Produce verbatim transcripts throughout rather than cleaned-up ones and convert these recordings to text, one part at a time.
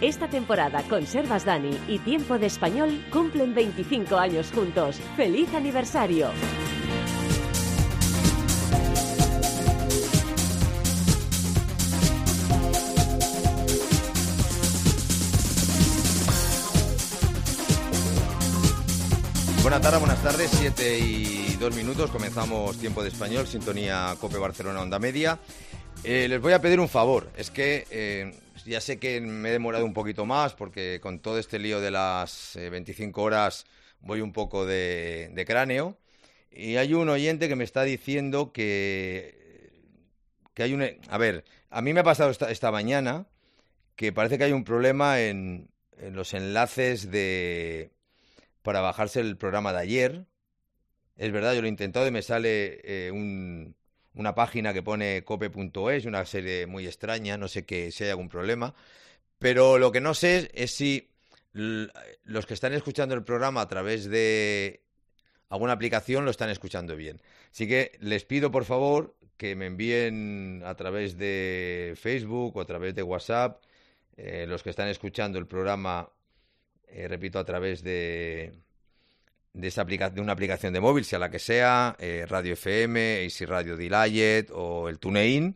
Esta temporada Conservas Dani y Tiempo de Español cumplen veinticinco años juntos. ¡Feliz aniversario! Buenas tardes, buenas tardes, siete y dos minutos, comenzamos Tiempo de Español, sintonía COPE Barcelona Onda Media. Eh, les voy a pedir un favor, es que eh, ya sé que me he demorado un poquito más porque con todo este lío de las eh, veinticinco horas voy un poco de, de cráneo y hay un oyente que me está diciendo que, que hay un... A ver, a mí me ha pasado esta, esta mañana que parece que hay un problema en, en los enlaces de... para bajarse el programa de ayer. Es verdad, yo lo he intentado y me sale eh, un, una página que pone cope punto es, una serie muy extraña, no sé que, si hay algún problema, pero lo que no sé es si l- los que están escuchando el programa a través de alguna aplicación lo están escuchando bien. Así que les pido, por favor, que me envíen a través de Facebook o a través de WhatsApp eh, los que están escuchando el programa. Eh, repito, a través de, de, esa aplica- de una aplicación de móvil, sea la que sea, eh, Radio F M, Easy Radio Delight o el TuneIn.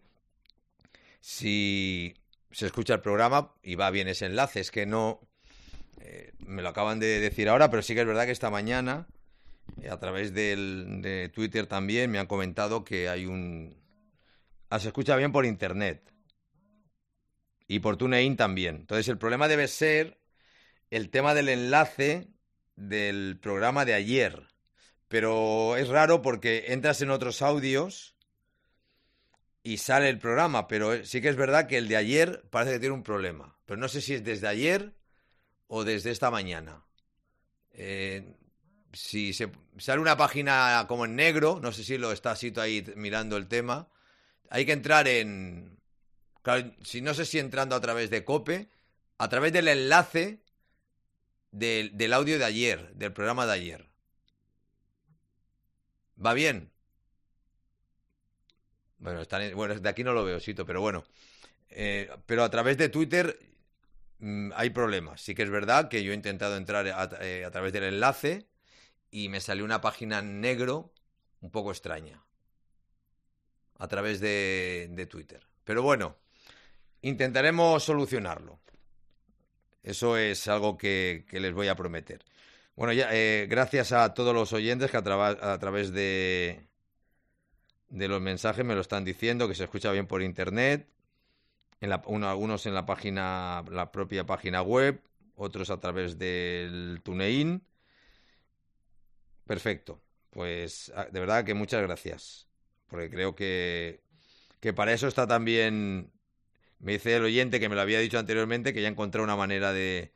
Si se escucha el programa y va bien ese enlace, es que no... Eh, me lo acaban de decir ahora, pero sí que es verdad que esta mañana, eh, a través del, de Twitter también, me han comentado que hay un... Ah, se escucha bien por Internet. Y por TuneIn también. Entonces el problema debe ser el tema del enlace del programa de ayer. Pero es raro porque entras en otros audios y sale el programa, pero sí que es verdad que el de ayer parece que tiene un problema. Pero no sé si es desde ayer o desde esta mañana. Eh, si se sale una página como en negro, no sé si lo está Sito ahí mirando el tema, hay que entrar en... Claro, si no sé si entrando a través de COPE, a través del enlace Del, del audio de ayer, del programa de ayer. ¿Va bien? Bueno, están, bueno, de aquí no lo veo, Sito, pero bueno. Eh, pero a través de Twitter mmm, hay problemas. Sí que es verdad que yo he intentado entrar a, eh, a través del enlace y me salió una página en negro un poco extraña. A través de, de Twitter. Pero bueno, intentaremos solucionarlo. Eso es algo que, que les voy a prometer. Bueno, ya eh, gracias a todos los oyentes que a, tra- a través de, de los mensajes me lo están diciendo, que se escucha bien por internet, en la, uno, algunos en la página, la propia página web, otros a través del TuneIn. Perfecto. Pues de verdad que muchas gracias, porque creo que, que para eso está también... Me dice el oyente que me lo había dicho anteriormente, que ya encontré una manera de,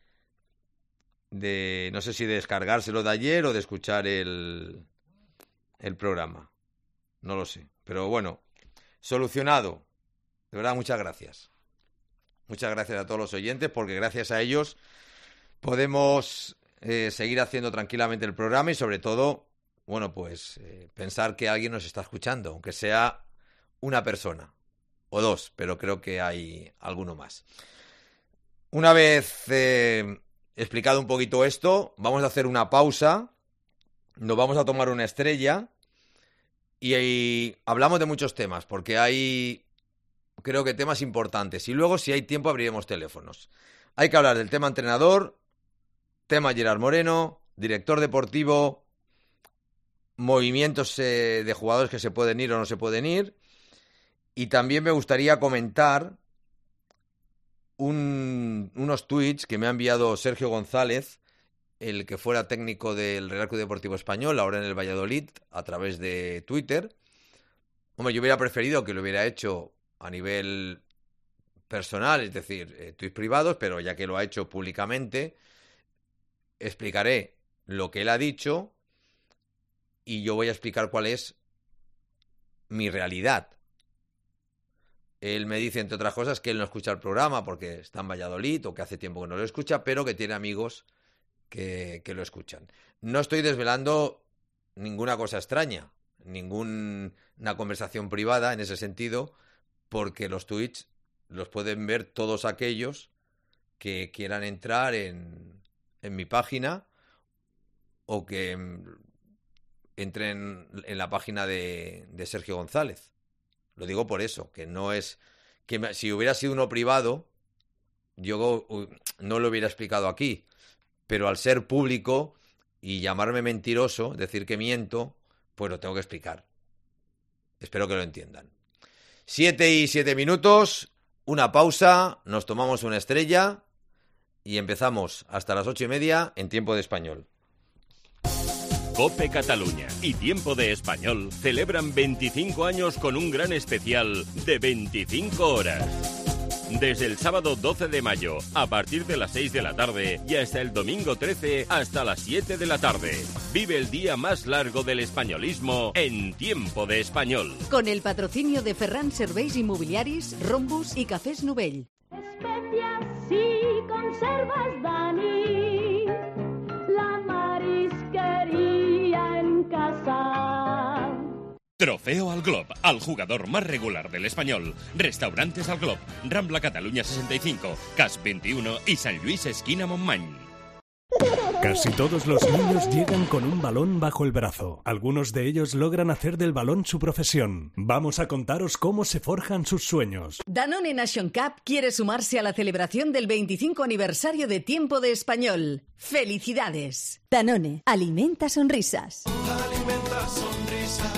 de no sé si de descargárselo de ayer o de escuchar el, el programa. No lo sé. Pero bueno, solucionado. De verdad, muchas gracias. Muchas gracias a todos los oyentes, porque gracias a ellos podemos eh, seguir haciendo tranquilamente el programa y sobre todo, bueno, pues eh, pensar que alguien nos está escuchando, aunque sea una persona. O dos, pero creo que hay alguno más. Una vez eh, explicado un poquito esto, vamos a hacer una pausa, nos vamos a tomar una estrella y, y hablamos de muchos temas, porque hay, creo que temas importantes. Y luego, si hay tiempo, abriremos teléfonos. Hay que hablar del tema entrenador, tema Gerard Moreno, director deportivo, movimientos eh, de jugadores que se pueden ir o no se pueden ir. Y también me gustaría comentar un, unos tweets que me ha enviado Sergio González, el que fuera técnico del Real Club Deportivo Español, ahora en el Valladolid, a través de Twitter. Hombre, yo hubiera preferido que lo hubiera hecho a nivel personal, es decir, eh, tweets privados, pero ya que lo ha hecho públicamente, explicaré lo que él ha dicho y yo voy a explicar cuál es mi realidad. Él me dice, entre otras cosas, que él no escucha el programa porque está en Valladolid o que hace tiempo que no lo escucha, pero que tiene amigos que, que lo escuchan. No estoy desvelando ninguna cosa extraña, ninguna conversación privada en ese sentido, porque los tweets los pueden ver todos aquellos que quieran entrar en, en mi página o que entren en la página de, de Sergio González. Lo digo por eso, que no es... que me, si hubiera sido uno privado, yo no lo hubiera explicado aquí, pero al ser público y llamarme mentiroso, decir que miento, pues lo tengo que explicar. Espero que lo entiendan. Siete y siete minutos, una pausa, nos tomamos una estrella y empezamos hasta las ocho y media en Tiempo de Español. COPE Cataluña y Tiempo de Español celebran veinticinco años con un gran especial de veinticinco horas. Desde el sábado doce de mayo, a partir de las seis de la tarde, y hasta el domingo trece, hasta las siete de la tarde. Vive el día más largo del españolismo en Tiempo de Español. Con el patrocinio de Ferran Serveis Immobiliaris, Rombus y Cafés Novell. Especias y conservas Dani, la marisquería en casa. Trofeo al Glob, al jugador más regular del Español. Restaurantes al Glob, Rambla Cataluña sesenta y cinco, Cas veintiuno y San Luis esquina Montmany. Casi todos los niños llegan con un balón bajo el brazo. Algunos de ellos logran hacer del balón su profesión. Vamos a contaros cómo se forjan sus sueños. Danone Nation Cup quiere sumarse a la celebración del veinticinco aniversario de Tiempo de Español. ¡Felicidades! Danone, alimenta sonrisas. Alimenta sonrisas.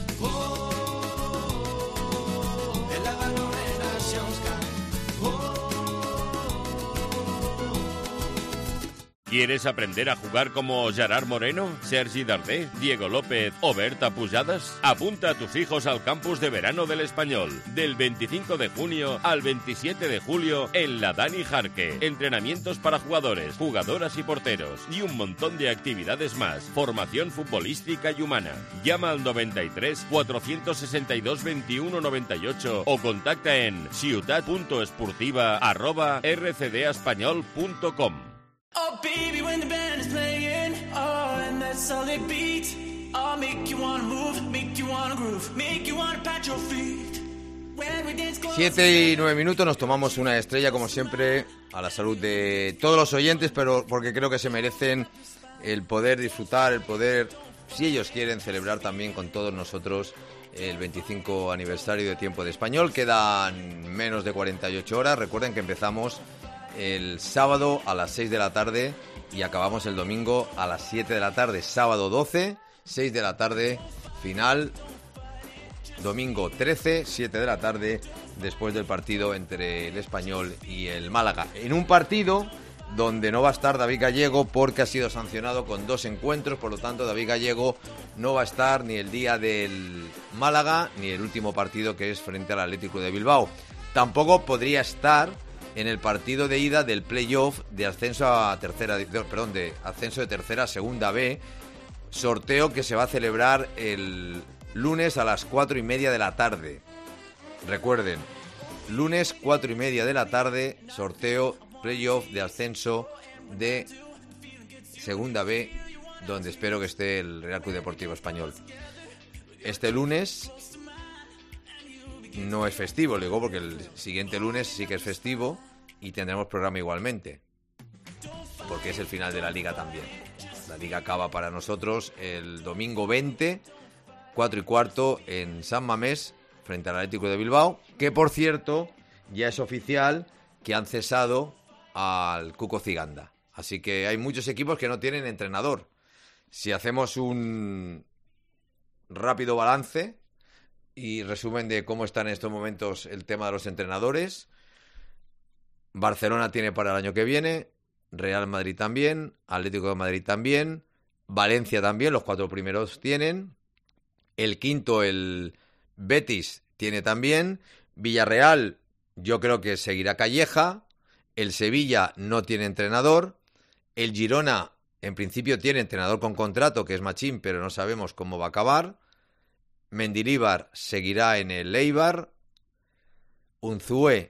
¿Quieres aprender a jugar como Gerard Moreno, Sergi Darder, Diego López o Berta Pujadas? Apunta a tus hijos al campus de verano del Español, del veinticinco de junio al veintisiete de julio en la Dani Jarque. Entrenamientos para jugadores, jugadoras y porteros y un montón de actividades más. Formación futbolística y humana. Llama al noventa y tres, cuatrocientos sesenta y dos, veintiuno noventa y ocho o contacta en ciutat punto esportiva arroba r c d español punto com. Oh baby, when the band is playing, oh, and that solid beat, oh, make you wanna move, make you wanna groove, make you wanna pat your feet. When we dance close. Siete y nueve minutos, nos tomamos una estrella, como siempre, a la salud de todos los oyentes, pero porque creo que se merecen el poder disfrutar, el poder, si ellos quieren, celebrar también con todos nosotros el veinticinco aniversario de Tiempo de Español. Quedan menos de cuarenta y ocho horas. Recuerden que empezamos el sábado a las seis de la tarde y acabamos el domingo a las siete de la tarde. Sábado doce, seis de la tarde, final. Domingo trece, siete de la tarde, después del partido entre el Español y el Málaga. En un partido donde no va a estar David Gallego porque ha sido sancionado con dos encuentros, por lo tanto David Gallego no va a estar ni el día del Málaga ni el último partido, que es frente al Atlético de Bilbao. Tampoco podría estar en el partido de ida del playoff de ascenso a tercera, perdón, de ascenso de tercera a segunda B, sorteo que se va a celebrar el lunes a las cuatro y media de la tarde. Recuerden, lunes cuatro y media de la tarde, sorteo playoff de ascenso de segunda B, donde espero que esté el Real Club Deportivo Español. Este lunes no es festivo, le digo porque el siguiente lunes sí que es festivo y tendremos programa igualmente, porque es el final de la Liga también. La Liga acaba para nosotros el domingo veinte, cuatro y cuarto en San Mamés, frente al Atlético de Bilbao, que por cierto ya es oficial que han cesado al Cuco Ciganda. Así que hay muchos equipos que no tienen entrenador. Si hacemos un rápido balance y resumen de cómo está en estos momentos el tema de los entrenadores, Barcelona tiene para el año que viene, Real Madrid también, Atlético de Madrid también, Valencia también, los cuatro primeros tienen, el quinto, el Betis, tiene también, Villarreal yo creo que seguirá Calleja, el Sevilla no tiene entrenador, el Girona en principio tiene entrenador con contrato, que es Machín, pero no sabemos cómo va a acabar. Mendilibar seguirá en el Eibar. Unzué,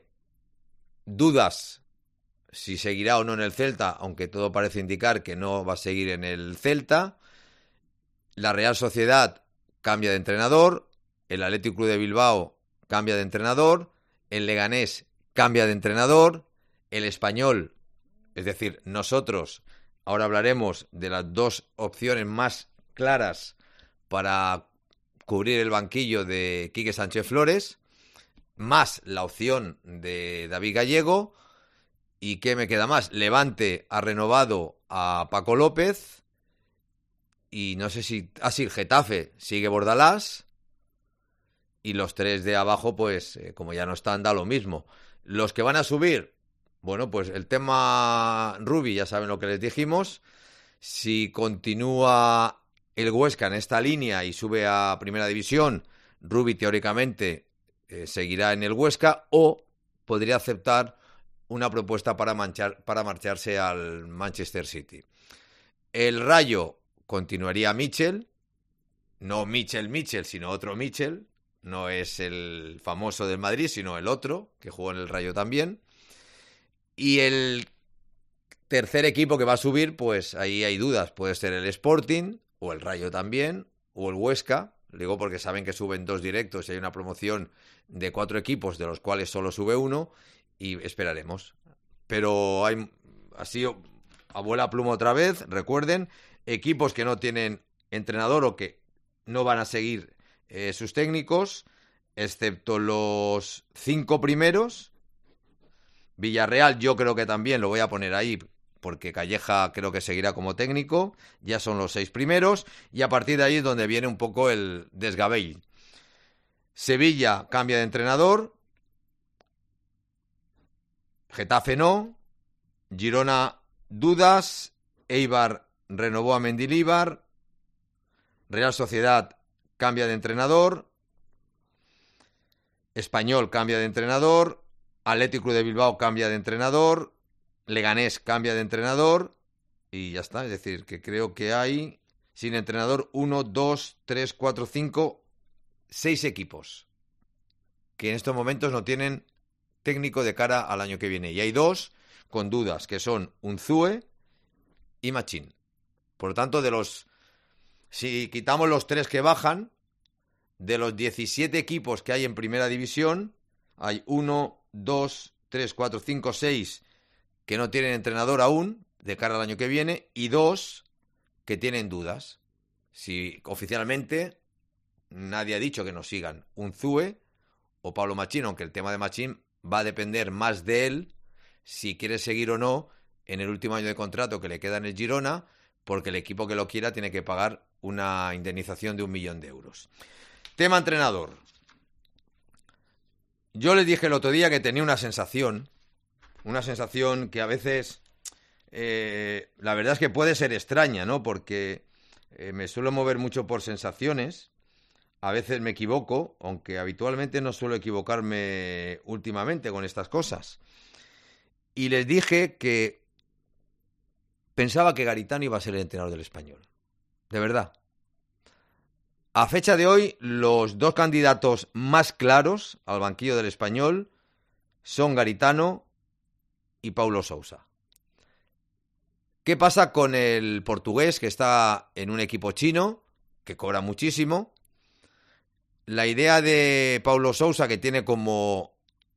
dudas si seguirá o no en el Celta, aunque todo parece indicar que no va a seguir en el Celta. La Real Sociedad cambia de entrenador. El Athletic Club de Bilbao cambia de entrenador. El Leganés cambia de entrenador. El Español Es decir, nosotros ahora hablaremos de las dos opciones más claras para cubrir el banquillo de Quique Sánchez Flores, más la opción de David Gallego. ¿Y qué me queda más? Levante ha renovado a Paco López y no sé si... Ah, sí, Getafe sigue Bordalás y los tres de abajo, pues, eh, como ya no están, da lo mismo. Los que van a subir, bueno, pues el tema Rubi, ya saben lo que les dijimos. Si continúa el Huesca en esta línea y sube a Primera División, Rubi teóricamente eh, seguirá en el Huesca o podría aceptar una propuesta para, manchar, para marcharse al Manchester City. El Rayo continuaría Mitchell, no Mitchell Mitchell, sino otro Mitchell, no es el famoso del Madrid, sino el otro, que jugó en el Rayo también. Y el tercer equipo que va a subir, pues ahí hay dudas, puede ser el Sporting, o el Rayo también, o el Huesca, lo digo porque saben que suben dos directos y hay una promoción de cuatro equipos, de los cuales solo sube uno, y esperaremos. Pero hay así, abuela pluma otra vez, recuerden, equipos que no tienen entrenador o que no van a seguir eh, sus técnicos, excepto los cinco primeros. Villarreal yo creo que también lo voy a poner ahí, porque Calleja creo que seguirá como técnico, ya son los seis primeros, y a partir de ahí es donde viene un poco el desgabell. Sevilla cambia de entrenador, Getafe no, Girona dudas, Eibar renovó a Mendilibar, Real Sociedad cambia de entrenador, Español cambia de entrenador, Athletic Club de Bilbao cambia de entrenador, Leganés cambia de entrenador y ya está. Es decir, que creo que hay sin entrenador uno, dos, tres, cuatro, cinco, seis equipos que en estos momentos no tienen técnico de cara al año que viene. Y hay dos con dudas, que son Unzue y Machín. Por lo tanto, de los, si quitamos los tres que bajan, de los diecisiete equipos que hay en Primera División, hay uno, dos, tres, cuatro, cinco, seis que no tienen entrenador aún de cara al año que viene y dos que tienen dudas. Si oficialmente nadie ha dicho que nos sigan Unzue o Pablo Machín, aunque el tema de Machín va a depender más de él si quiere seguir o no en el último año de contrato que le queda en el Girona, porque el equipo que lo quiera tiene que pagar una indemnización de un millón de euros. Tema entrenador. Yo les dije el otro día que tenía una sensación, una sensación que a veces, eh, la verdad es que puede ser extraña, ¿no? Porque eh, me suelo mover mucho por sensaciones, a veces me equivoco, aunque habitualmente no suelo equivocarme últimamente con estas cosas. Y les dije que pensaba que Garitano iba a ser el entrenador del Español, de verdad. A fecha de hoy, los dos candidatos más claros al banquillo del Español son Garitano y Paulo Sousa. ¿Qué pasa con el portugués que está en un equipo chino, que cobra muchísimo? La idea de Paulo Sousa, que tiene como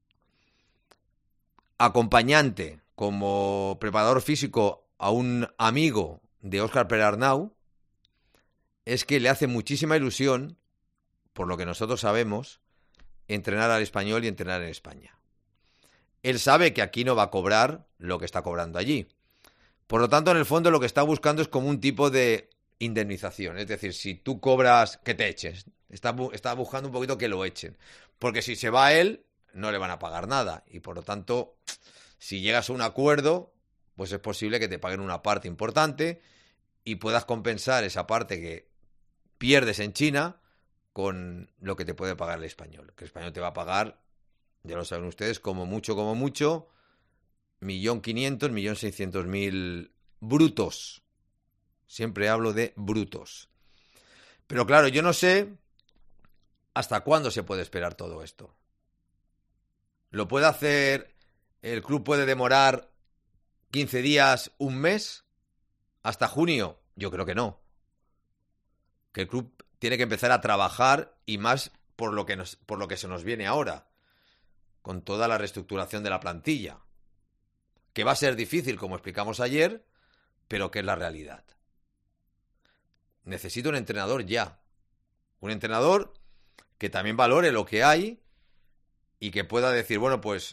acompañante, como preparador físico a un amigo de Óscar Perarnau, es que le hace muchísima ilusión, por lo que nosotros sabemos, entrenar al Español y entrenar en España. Él sabe que aquí no va a cobrar lo que está cobrando allí. Por lo tanto, en el fondo lo que está buscando es como un tipo de indemnización. Es decir, si tú cobras, que te eches. Está, bu- está buscando un poquito que lo echen. Porque si se va él, no le van a pagar nada. Y por lo tanto, si llegas a un acuerdo, pues es posible que te paguen una parte importante y puedas compensar esa parte que pierdes en China con lo que te puede pagar el Español. Que el Español te va a pagar, ya lo saben ustedes, como mucho, como mucho, millón quinientos, millón seiscientos mil brutos. Siempre hablo de brutos. Pero claro, yo no sé hasta cuándo se puede esperar todo esto. ¿Lo puede hacer, el club puede demorar quince días, un mes? ¿Hasta junio? Yo creo que no. Que el club tiene que empezar a trabajar y más por lo que nos, por lo que se nos viene ahora, con toda la reestructuración de la plantilla. que va a ser difícil, como explicamos ayer, pero que es la realidad. Necesito un entrenador ya. Un entrenador que también valore lo que hay y que pueda decir, bueno, pues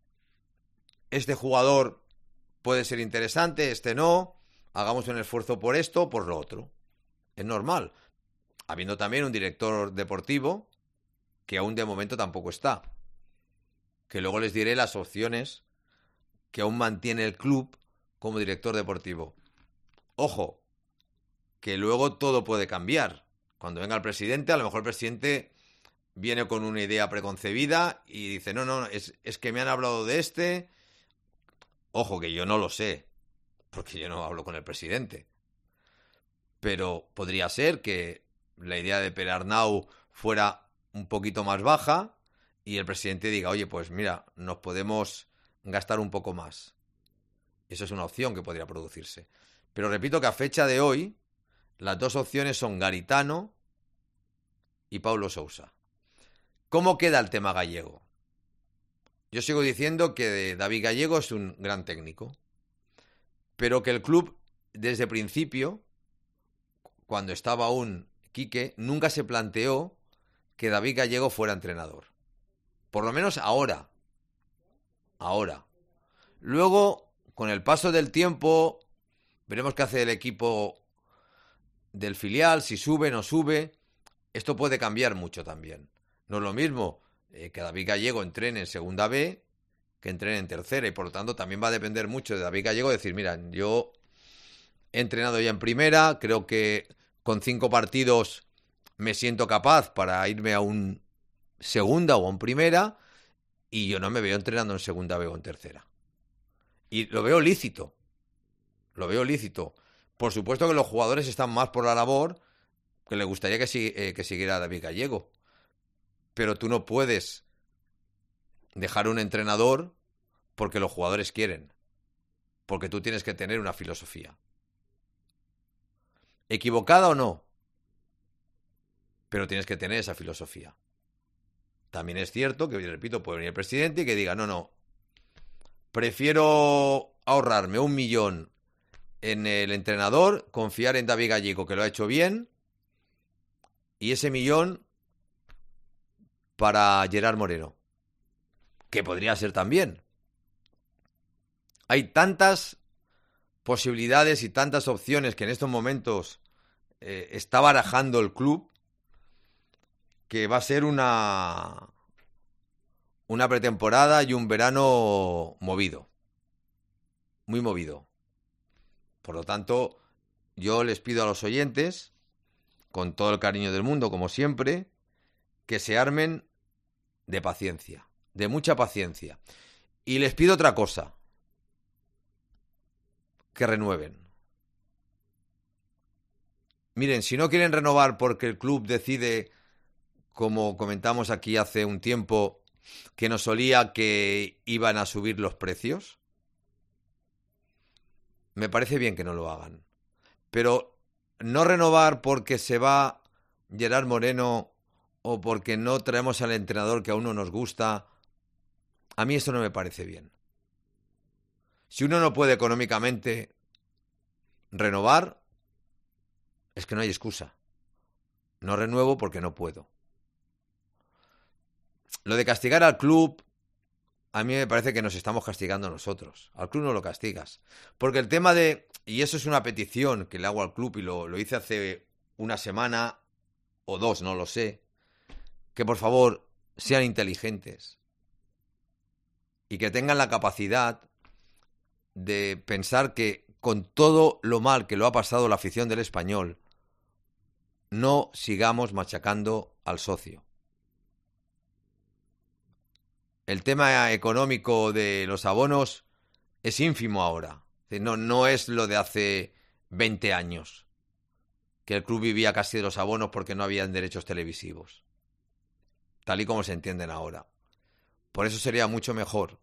este jugador puede ser interesante, este no, hagamos un esfuerzo por esto, por lo otro. Es normal. Habiendo también un director deportivo que aún de momento tampoco está. Que luego les diré las opciones que aún mantiene el club como director deportivo. Ojo, que luego todo puede cambiar. Cuando venga el presidente, a lo mejor el presidente viene con una idea preconcebida y dice, no, no, es, es que me han hablado de este. Ojo, que yo no lo sé, porque yo no hablo con el presidente. Pero podría ser que la idea de Perarnau fuera un poquito más baja y el presidente diga, oye, pues mira, nos podemos gastar un poco más. Eso es una opción que podría producirse. Pero repito que a fecha de hoy, las dos opciones son Garitano y Paulo Sousa. ¿Cómo queda el tema gallego? Yo sigo diciendo que David Gallego es un gran técnico, pero que el club, desde principio, cuando estaba aún Quique, nunca se planteó que David Gallego fuera entrenador. Por lo menos ahora. Ahora. Luego, con el paso del tiempo, veremos qué hace el equipo del filial, si sube o no sube. Esto puede cambiar mucho también. No es lo mismo eh, que David Gallego entrene en segunda B que entrene en tercera, y por lo tanto también va a depender mucho de David Gallego decir, mira, yo he entrenado ya en primera, creo que con cinco partidos me siento capaz para irme a un segunda o a un primera, y yo no me veo entrenando en segunda B o en tercera. Y lo veo lícito. Lo veo lícito. Por supuesto que los jugadores están más por la labor, que le gustaría que, si, eh, que siguiera David Gallego. Pero tú no puedes dejar un entrenador porque los jugadores quieren. Porque tú tienes que tener una filosofía. ¿Equivocada o no? Pero tienes que tener esa filosofía. También es cierto que, repito, puede venir el presidente y que diga, no, no, prefiero ahorrarme un millón en el entrenador, confiar en David Gallego, que lo ha hecho bien, y ese millón para Gerard Moreno, que podría ser también. Hay tantas posibilidades y tantas opciones que en estos momentos eh, está barajando el club, que va a ser una, una pretemporada y un verano movido. Muy movido. Por lo tanto, yo les pido a los oyentes, con todo el cariño del mundo, como siempre, que se armen de paciencia, de mucha paciencia. Y les pido otra cosa, que renueven. Miren, si no quieren renovar porque el club decide, como comentamos aquí hace un tiempo, que nos olía que iban a subir los precios, me parece bien que no lo hagan. Pero no renovar porque se va Gerard Moreno o porque no traemos al entrenador que a uno nos gusta, a mí eso no me parece bien. Si uno no puede económicamente renovar, es que no hay excusa. No renuevo porque no puedo. Lo de castigar al club, a mí me parece que nos estamos castigando nosotros. Al club no lo castigas. Porque el tema de, y eso es una petición que le hago al club y lo, lo hice hace una semana o dos, no lo sé, que por favor sean inteligentes y que tengan la capacidad de pensar que con todo lo mal que lo ha pasado la afición del Español, no sigamos machacando al socio. El tema económico de los abonos es ínfimo ahora. No, no es lo de hace veinte años, que el club vivía casi de los abonos porque no habían derechos televisivos, tal y como se entienden ahora. Por eso sería mucho mejor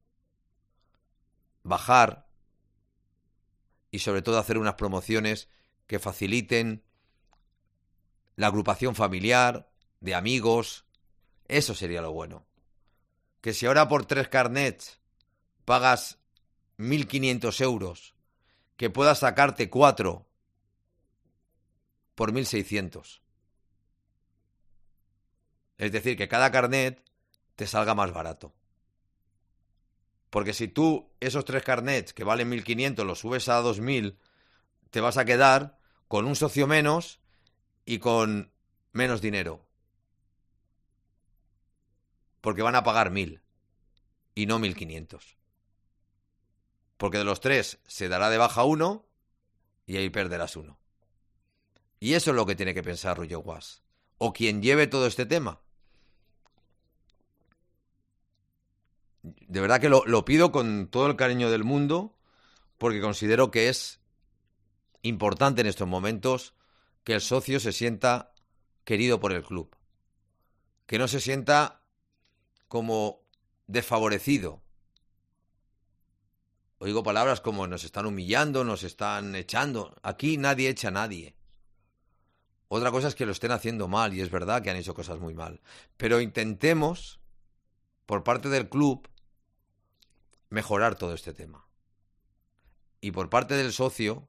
bajar y sobre todo hacer unas promociones que faciliten la agrupación familiar, de amigos. Eso sería lo bueno. Que si ahora por tres carnets pagas mil quinientos euros que puedas sacarte cuatro por mil seiscientos. Es decir, que cada carnet te salga más barato. Porque si tú esos tres carnets que valen mil quinientos los subes a dos mil, te vas a quedar con un socio menos y con menos dinero. Porque van a pagar mil y no mil quinientos. Porque de los tres se dará de baja uno y ahí perderás uno. Y eso es lo que tiene que pensar Roger Watts, o quien lleve todo este tema. De verdad que lo, lo pido con todo el cariño del mundo, porque considero que es importante en estos momentos que el socio se sienta querido por el club, que no se sienta como desfavorecido. Oigo palabras como nos están humillando, nos están echando. Aquí nadie echa a nadie. Otra cosa es que lo estén haciendo mal, y es verdad que han hecho cosas muy mal. Pero intentemos, por parte del club, mejorar todo este tema. Y por parte del socio,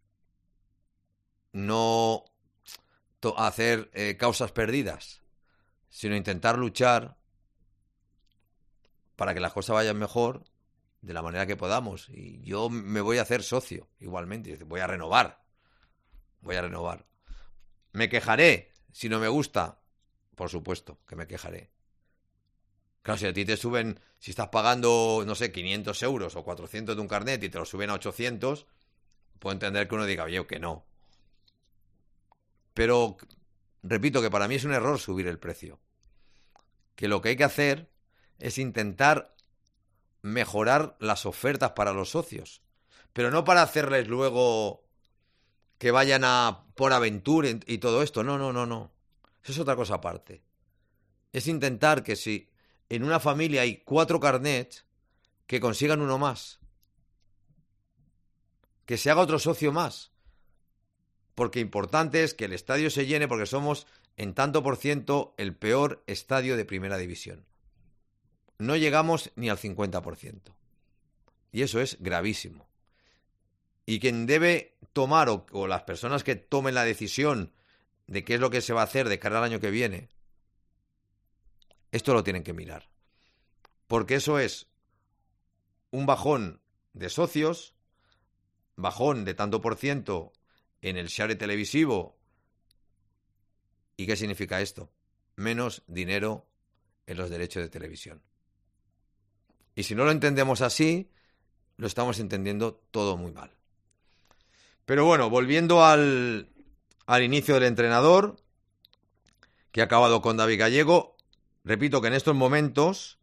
no to- hacer eh, causas perdidas, sino intentar luchar para que las cosas vayan mejor de la manera que podamos. Y yo me voy a hacer socio igualmente, voy a renovar, voy a renovar. ¿Me quejaré si no me gusta? Por supuesto que me quejaré. Claro, si a ti te suben, si estás pagando, no sé, quinientos euros o cuatrocientos de un carnet y te lo suben a ochocientos, puedo entender que uno diga, oye, que no. Pero, repito, que para mí es un error subir el precio. Que lo que hay que hacer es intentar mejorar las ofertas para los socios. Pero no para hacerles luego que vayan a por aventura y todo esto. No, no, no, no. Eso es otra cosa aparte. Es intentar que si en una familia hay cuatro carnets, que consigan uno más. Que se haga otro socio más. Porque importante es que el estadio se llene, porque somos en tanto por ciento el peor estadio de primera división. No llegamos ni al cincuenta por ciento. Y eso es gravísimo. Y quien debe tomar, o, o las personas que tomen la decisión de qué es lo que se va a hacer de cara al año que viene, esto lo tienen que mirar. Porque eso es un bajón de socios, bajón de tanto por ciento en el share televisivo. ¿Y qué significa esto? Menos dinero en los derechos de televisión. Y si no lo entendemos así, lo estamos entendiendo todo muy mal. Pero bueno, volviendo al, al inicio del entrenador, que ha acabado con David Gallego, repito que en estos momentos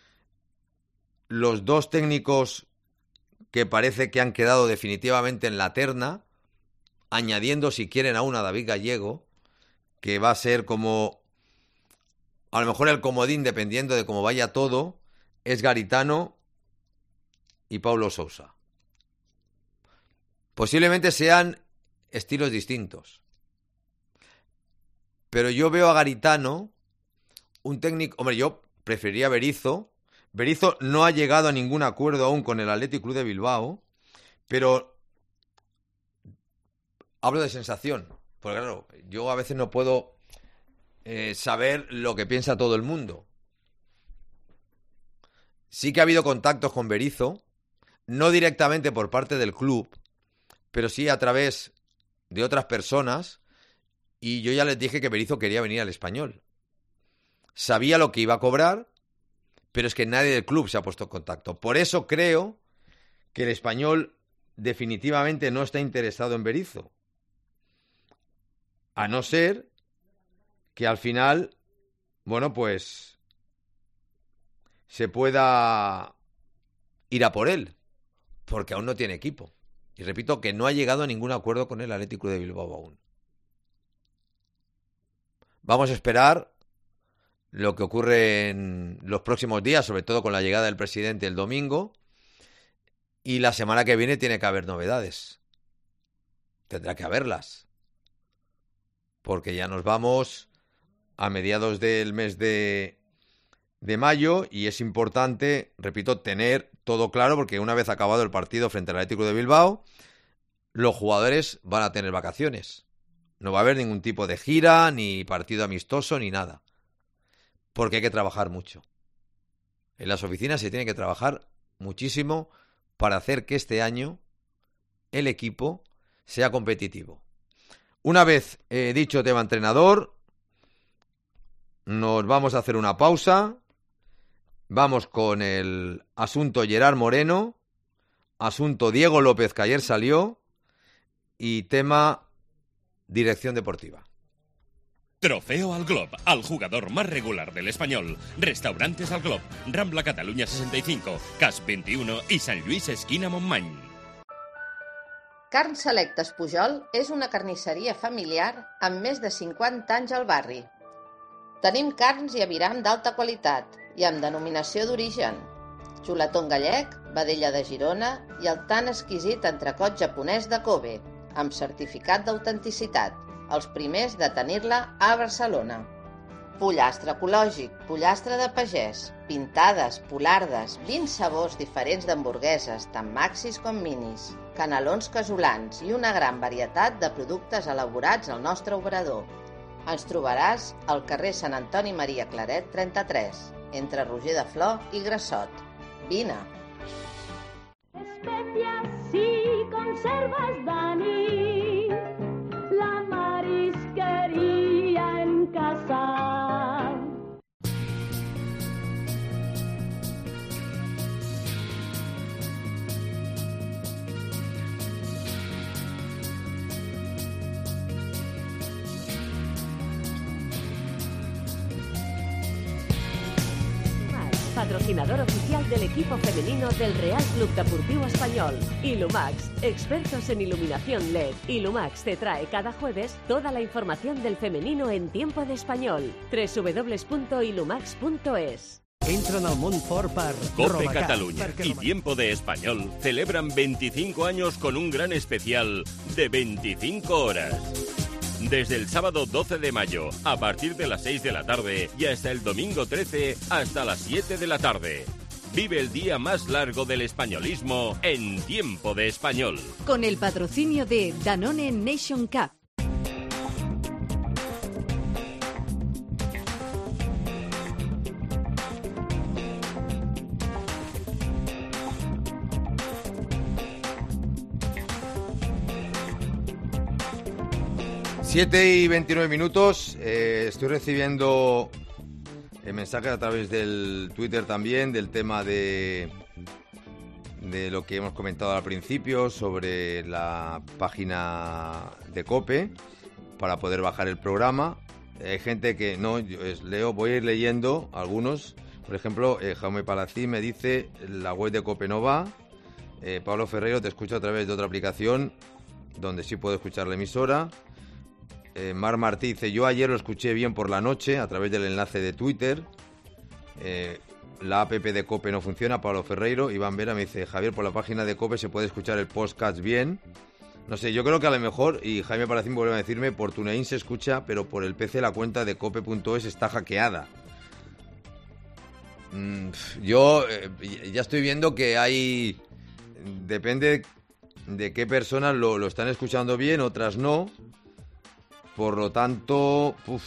los dos técnicos que parece que han quedado definitivamente en la terna, añadiendo si quieren aún a David Gallego, que va a ser como a lo mejor el comodín dependiendo de cómo vaya todo, es Garitano y Paulo Sousa. Posiblemente sean estilos distintos. Pero yo veo a Garitano, un técnico... Hombre, yo preferiría a Berizzo. Berizzo no ha llegado a ningún acuerdo aún con el Athletic Club de Bilbao, pero hablo de sensación. Porque claro, yo a veces no puedo eh, saber lo que piensa todo el mundo. Sí que ha habido contactos con Berizzo, no directamente por parte del club, pero sí a través de otras personas, y yo ya les dije que Berizzo quería venir al Español. Sabía lo que iba a cobrar, pero es que nadie del club se ha puesto en contacto. Por eso creo que el Español definitivamente no está interesado en Berizzo. A no ser que al final, bueno, pues se pueda ir a por él, porque aún no tiene equipo. Y repito que no ha llegado a ningún acuerdo con el Athletic Club de Bilbao aún. Vamos a esperar lo que ocurre en los próximos días, sobre todo con la llegada del presidente el domingo. Y la semana que viene tiene que haber novedades. Tendrá que haberlas. Porque ya nos vamos a mediados del mes de, de mayo y es importante, repito, tener todo claro porque una vez acabado el partido frente al Atlético de Bilbao, los jugadores van a tener vacaciones. No va a haber ningún tipo de gira, ni partido amistoso, ni nada. Porque hay que trabajar mucho. En las oficinas se tiene que trabajar muchísimo para hacer que este año el equipo sea competitivo. Una vez eh, dicho tema entrenador, nos vamos a hacer una pausa. Vamos con el asunto Gerard Moreno, asunto Diego López que ayer salió y tema dirección deportiva. Trofeo al Glob, al jugador más regular del Español. Restaurantes al Glob, Rambla Cataluña sesenta y cinco, Cas veintiuno i Sant Lluís esquina Montmany. Carn Selectes Pujol és una carnisseria familiar amb més de cinquanta anys al barri. Tenim carns i aviram d'alta qualitat i amb denominació d'origen. Xuletón gallec, vedella de Girona i el tan exquisit entrecot japonès de Kobe, amb certificat d'autenticitat, els primers de tenir-la a Barcelona. Pollastre ecològic, pollastre de pagès, pintades, polardes, vint sabors diferents d'hamburgueses, tant maxis com minis, canelons casolans i una gran varietat de productes elaborats al nostre obrador. Ens trobaràs al carrer Sant Antoni Maria Claret trenta-tres, entre Roger de Flor i Grassot. Vine! Especias y conservas Dani, la marisquería en casa. Patrocinador oficial del equipo femenino del Real Club Deportivo Español. Ilumax, expertos en iluminación L E D. Ilumax te trae cada jueves toda la información del femenino en tiempo de español. doble u doble u doble u punto ilumax punto es. Entran al món fort per Cope Robacar, Cataluña perquè y Robacar- Tiempo de Español celebran veinticinco años con un gran especial de veinticinco horas. Desde el sábado doce de mayo, a partir de las seis de la tarde, y hasta el domingo trece, hasta las siete de la tarde. Vive el día más largo del españolismo en Tiempo de Español. Con el patrocinio de Danone Nation Cup. siete y veintinueve minutos, eh, estoy recibiendo eh, mensajes a través del Twitter también del tema de, de lo que hemos comentado al principio sobre la página de COPE para poder bajar el programa. Hay gente que no, yo es, leo, voy a ir leyendo algunos. Por ejemplo, eh, Jaume Palacín me dice la web de COPE no va. Eh, Pablo Ferreiro, te escucho a través de otra aplicación donde sí puedo escuchar la emisora. Eh, Mar Martí dice, yo ayer lo escuché bien por la noche a través del enlace de Twitter. Eh, la app de COPE no funciona, Pablo Ferreiro. Iván Vera me dice, Javier, por la página de COPE se puede escuchar el podcast bien. No sé, yo creo que a lo mejor, y Jaime Palacín vuelve a decirme, por TuneIn se escucha, pero por el P C la cuenta de cope punto es está hackeada. Mm, yo eh, ya estoy viendo que hay... Depende de qué personas lo, lo están escuchando bien, otras no. Por lo tanto, uf,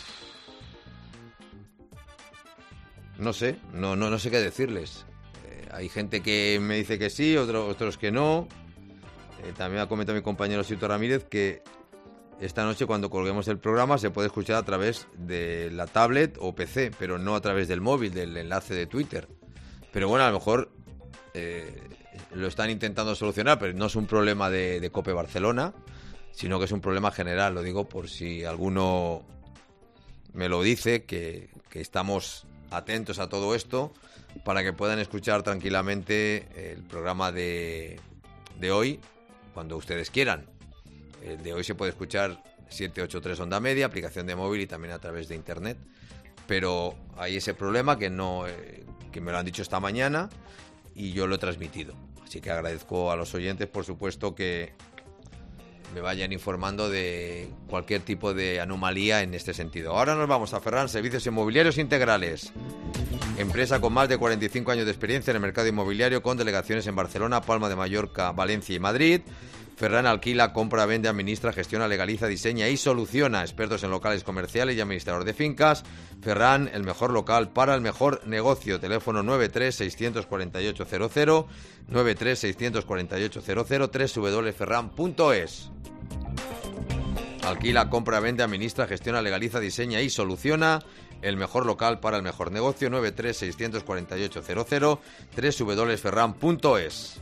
no sé, no, no, no sé qué decirles. Eh, hay gente que me dice que sí, otro, otros que no. Eh, también ha comentado mi compañero Sito Ramírez que esta noche cuando colguemos el programa se puede escuchar a través de la tablet o P C, pero no a través del móvil, del enlace de Twitter. Pero bueno, a lo mejor eh, lo están intentando solucionar, pero no es un problema de, de COPE Barcelona, sino que es un problema general. Lo digo por si alguno me lo dice, que, que estamos atentos a todo esto para que puedan escuchar tranquilamente el programa de, de hoy cuando ustedes quieran. El de hoy se puede escuchar siete ochenta y tres Onda Media, aplicación de móvil y también a través de internet, pero hay ese problema que no eh, que me lo han dicho esta mañana y yo lo he transmitido. Así que agradezco a los oyentes, por supuesto, que me vayan informando de cualquier tipo de anomalía en este sentido. Ahora nos vamos a Ferran, Servicios Inmobiliarios Integrales. empresa con más de cuarenta y cinco años de experiencia en el mercado inmobiliario, con delegaciones en Barcelona, Palma de Mallorca, Valencia y Madrid. Ferran alquila, compra, vende, administra, gestiona, legaliza, diseña y soluciona. Expertos en locales comerciales y administrador de fincas. Ferran, el mejor local para el mejor negocio. Teléfono nueve tres seis cuatro ocho cero cero, nueve tres seis cuatro ocho cero cero, doble u doble u doble u punto ferran punto es. Alquila, compra, vende, administra, gestiona, legaliza, diseña y soluciona. El mejor local para el mejor negocio. nueve tres seis cuatro ocho cero cero, doble u doble u doble u punto ferran punto es.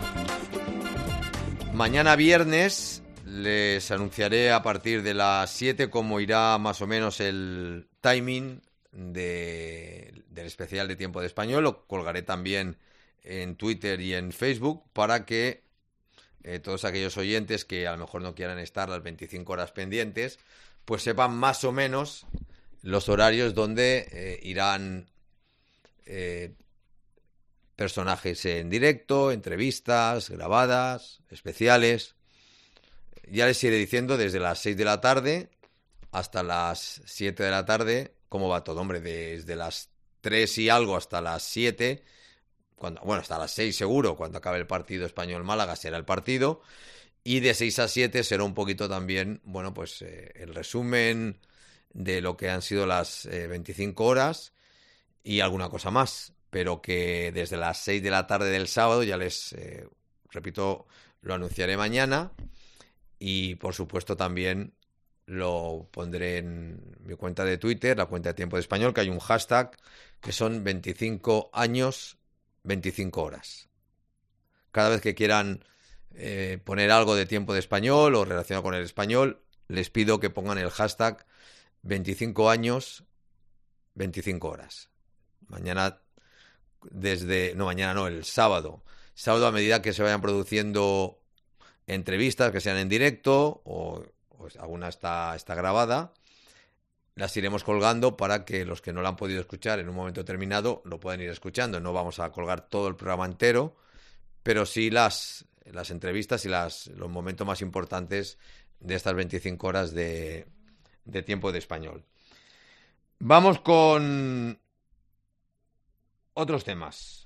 Mañana viernes les anunciaré a partir de las siete cómo irá más o menos el timing de, del especial de Tiempo de Español. Lo colgaré también en Twitter y en Facebook para que eh, todos aquellos oyentes que a lo mejor no quieran estar las veinticinco horas pendientes, pues sepan más o menos los horarios donde eh, irán eh, personajes en directo, entrevistas grabadas, especiales. Ya les iré diciendo desde las seis de la tarde hasta las siete de la tarde cómo va todo. Hombre, desde las tres y algo hasta las siete, cuando, bueno, hasta las seis seguro, cuando acabe el partido Español-Málaga será el partido. Y de seis a siete será un poquito también, bueno, pues eh, el resumen de lo que han sido las eh, veinticinco horas y alguna cosa más. Pero que desde las seis de la tarde del sábado, ya les eh, repito, lo anunciaré mañana y por supuesto también lo pondré en mi cuenta de Twitter, la cuenta de Tiempo de Español, que hay un hashtag que son veinticinco años, veinticinco horas. Cada vez que quieran eh, poner algo de Tiempo de Español o relacionado con el español, les pido que pongan el hashtag veinticinco años, veinticinco horas. Mañana desde, no mañana no, el sábado. Sábado, a medida que se vayan produciendo entrevistas que sean en directo o, o alguna está, está grabada, las iremos colgando para que los que no la han podido escuchar en un momento determinado lo puedan ir escuchando. No vamos a colgar todo el programa entero, pero sí las, las entrevistas y las, los momentos más importantes de estas veinticinco horas de, de Tiempo de Español. Vamos con otros temas.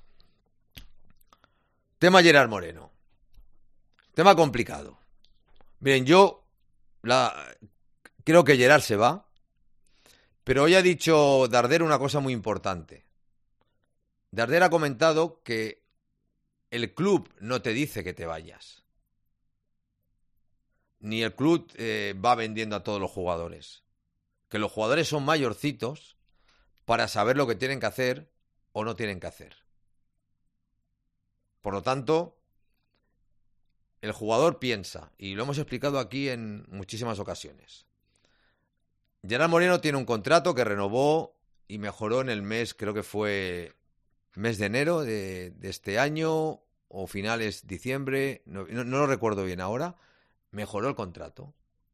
Tema Gerard Moreno. Tema complicado. Miren, yo la, creo que Gerard se va, pero hoy ha dicho Darder una cosa muy importante. Darder ha comentado que el club no te dice que te vayas. Ni el club eh, va vendiendo a todos los jugadores. Que los jugadores son mayorcitos para saber lo que tienen que hacer o no tienen que hacer. Por lo tanto, el jugador piensa, y lo hemos explicado aquí en muchísimas ocasiones. Gerard Moreno tiene un contrato que renovó y mejoró en el mes, creo que fue mes de enero de, de este año o finales diciembre, no, no, no lo recuerdo bien ahora, mejoró el contrato.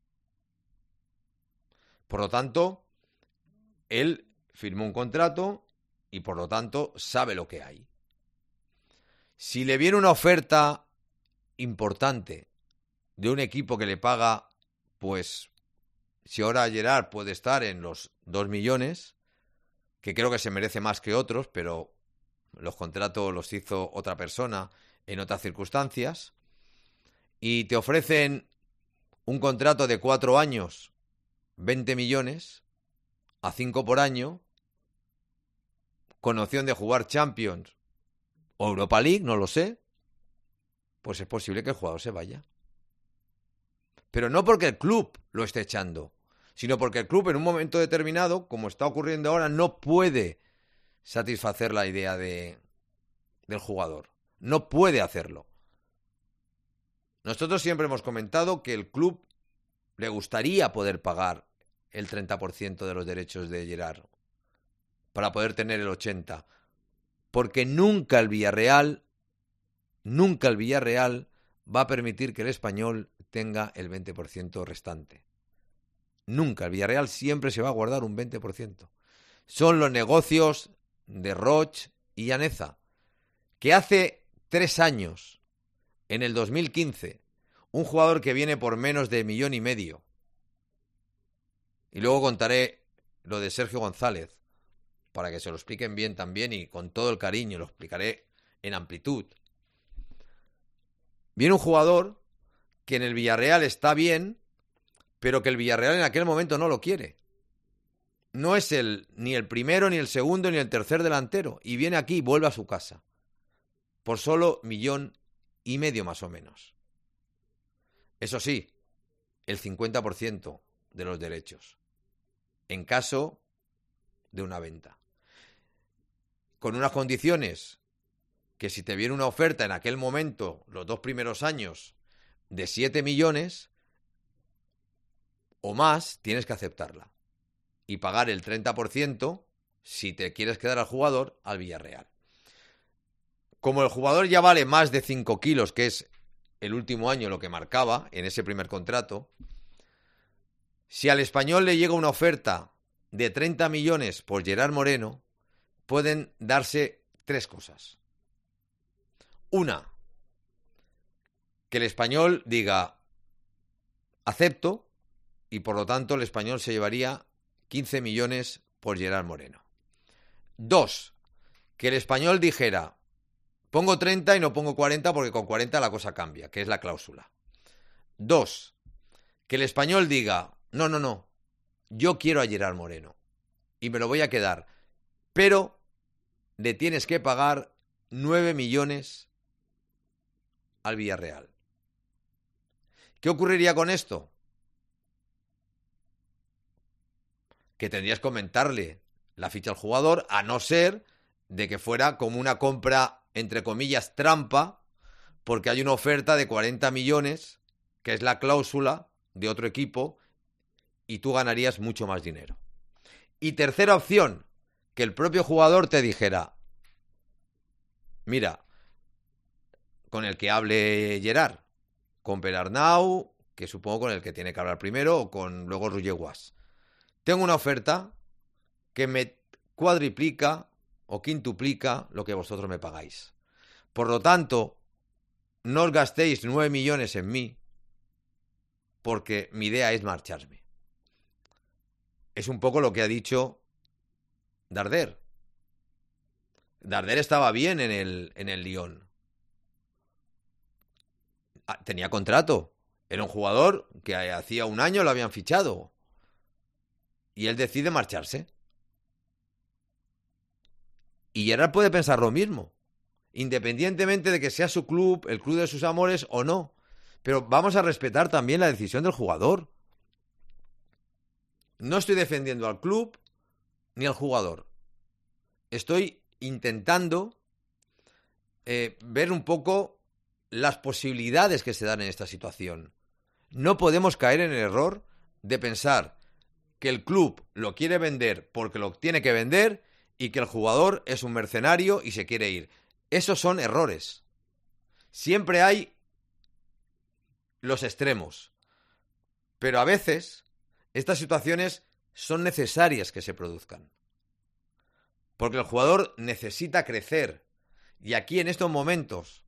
Por lo tanto, él firmó un contrato y por lo tanto sabe lo que hay. Si le viene una oferta importante de un equipo que le paga, pues si ahora Gerard puede estar en los dos millones, que creo que se merece más que otros, pero los contratos los hizo otra persona en otras circunstancias, y te ofrecen un contrato de cuatro años, veinte millones, a cinco por año, con opción de jugar Champions o Europa League, no lo sé, pues es posible que el jugador se vaya. Pero no porque el club lo esté echando, sino porque el club en un momento determinado, como está ocurriendo ahora, no puede satisfacer la idea de, del jugador. No puede hacerlo. Nosotros siempre hemos comentado que el club le gustaría poder pagar el treinta por ciento de los derechos de Gerard para poder tener el ochenta por ciento. Porque nunca el Villarreal, nunca el Villarreal va a permitir que el Español tenga el veinte por ciento restante. Nunca. El Villarreal siempre se va a guardar un veinte por ciento. Son los negocios de Roch y Llaneza, que hace tres años, en el dos mil quince, un jugador que viene por menos de millón y medio, y luego contaré lo de Sergio González, para que se lo expliquen bien también y con todo el cariño, lo explicaré en amplitud. Viene un jugador que en el Villarreal está bien, pero que el Villarreal en aquel momento no lo quiere. No es el, ni el primero, ni el segundo, ni el tercer delantero. Y viene aquí y vuelve a su casa. Por solo millón y medio más o menos. Eso sí, el cincuenta por ciento de los derechos. En caso de una venta. Con unas condiciones que si te viene una oferta en aquel momento, los dos primeros años, de siete millones o más, tienes que aceptarla. Y pagar el treinta por ciento si te quieres quedar al jugador al Villarreal. Como el jugador ya vale más de cinco kilos, que es el último año lo que marcaba en ese primer contrato, si al Español le llega una oferta de treinta millones por Gerard Moreno, pueden darse tres cosas. Una, que el Español diga acepto y por lo tanto el Español se llevaría quince millones por Gerard Moreno. Dos, que el Español dijera pongo treinta y no pongo cuarenta porque con cuarenta la cosa cambia, que es la cláusula. Dos, que el Español diga no, no, no, yo quiero a Gerard Moreno y me lo voy a quedar, pero le tienes que pagar nueve millones al Villarreal. ¿Qué ocurriría con esto? Que tendrías que aumentarle la ficha al jugador, a no ser de que fuera como una compra, entre comillas, trampa, porque hay una oferta de cuarenta millones, que es la cláusula de otro equipo, y tú ganarías mucho más dinero. Y tercera opción, que el propio jugador te dijera, mira, con el que hable Gerard, con Perarnau, que supongo con el que tiene que hablar primero, o con luego Roger Guas. Tengo una oferta que me cuadriplica o quintuplica lo que vosotros me pagáis. Por lo tanto, no os gastéis nueve millones en mí, porque mi idea es marcharme. Es un poco lo que ha dicho Darder. Darder estaba bien en el, en el Lyon. Tenía contrato. Era un jugador que hacía un año lo habían fichado. Y él decide marcharse. Y Gerard puede pensar lo mismo, independientemente de que sea su club, el club de sus amores o no. Pero vamos a respetar también la decisión del jugador. No estoy defendiendo al club ni al jugador. Estoy intentando eh, ver un poco las posibilidades que se dan en esta situación. No podemos caer en el error de pensar que el club lo quiere vender porque lo tiene que vender y que el jugador es un mercenario y se quiere ir. Esos son errores. Siempre hay los extremos. Pero a veces estas situaciones son necesarias que se produzcan. Porque el jugador necesita crecer. Y aquí en estos momentos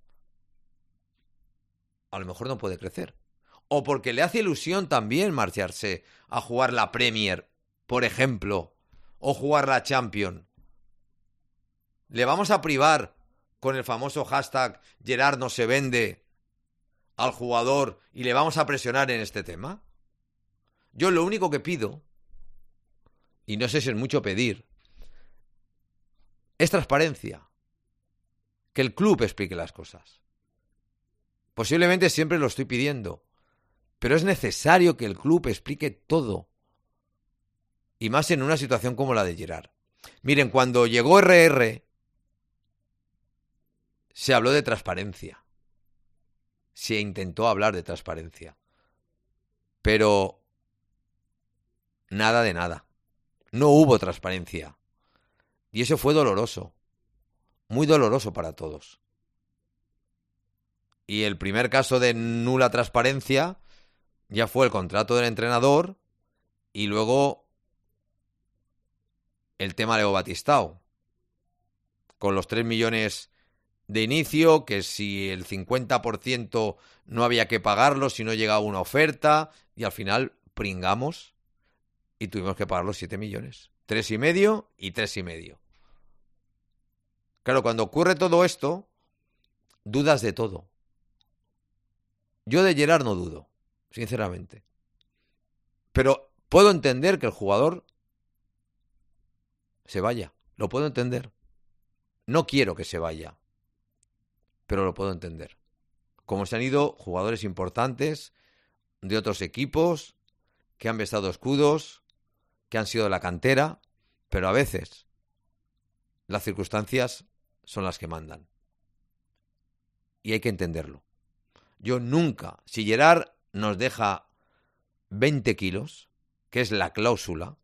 a lo mejor no puede crecer. O porque le hace ilusión también marcharse a jugar la Premier, por ejemplo, o jugar la Champions. ¿Le vamos a privar con el famoso hashtag Gerard no se vende al jugador y le vamos a presionar en este tema? Yo lo único que pido, y no sé si es mucho pedir, es transparencia. Que el club explique las cosas. Posiblemente siempre lo estoy pidiendo, pero es necesario que el club explique todo. Y más en una situación como la de Gerard. Miren, cuando llegó R R, se habló de transparencia. Se intentó hablar de transparencia. Pero nada de nada. No hubo transparencia. Y eso fue doloroso. Muy doloroso para todos. Y el primer caso de nula transparencia ya fue el contrato del entrenador y luego el tema de Leo Batistao. Con los tres millones de inicio, que si el cincuenta por ciento no había que pagarlo, si no llegaba una oferta, y al final pringamos y tuvimos que pagar los siete millones. tres y medio y tres y medio. Claro, cuando ocurre todo esto, dudas de todo. Yo de Gerard no dudo, sinceramente. Pero puedo entender que el jugador se vaya. Lo puedo entender. No quiero que se vaya, pero lo puedo entender. Como se han ido jugadores importantes de otros equipos que han besado escudos, que han sido de la cantera, pero a veces las circunstancias son las que mandan. Y hay que entenderlo. Yo nunca, si Gerard nos deja veinte kilos, que es la cláusula,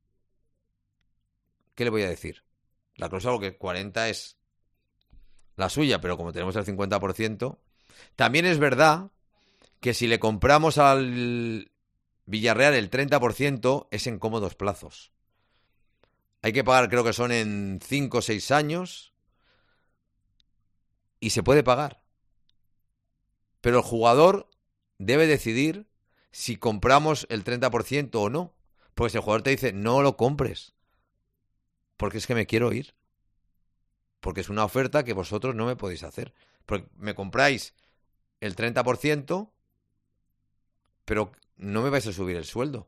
¿qué le voy a decir? La cláusula, porque cuarenta es la suya, pero como tenemos el cincuenta por ciento, también es verdad que si le compramos al Villarreal el treinta por ciento es en cómodos plazos. Hay que pagar, creo que son en cinco o seis años, y se puede pagar. Pero el jugador debe decidir si compramos el treinta por ciento o no. Porque si el jugador te dice, no lo compres, porque es que me quiero ir. Porque es una oferta que vosotros no me podéis hacer. Porque me compráis el treinta por ciento, pero no me vais a subir el sueldo.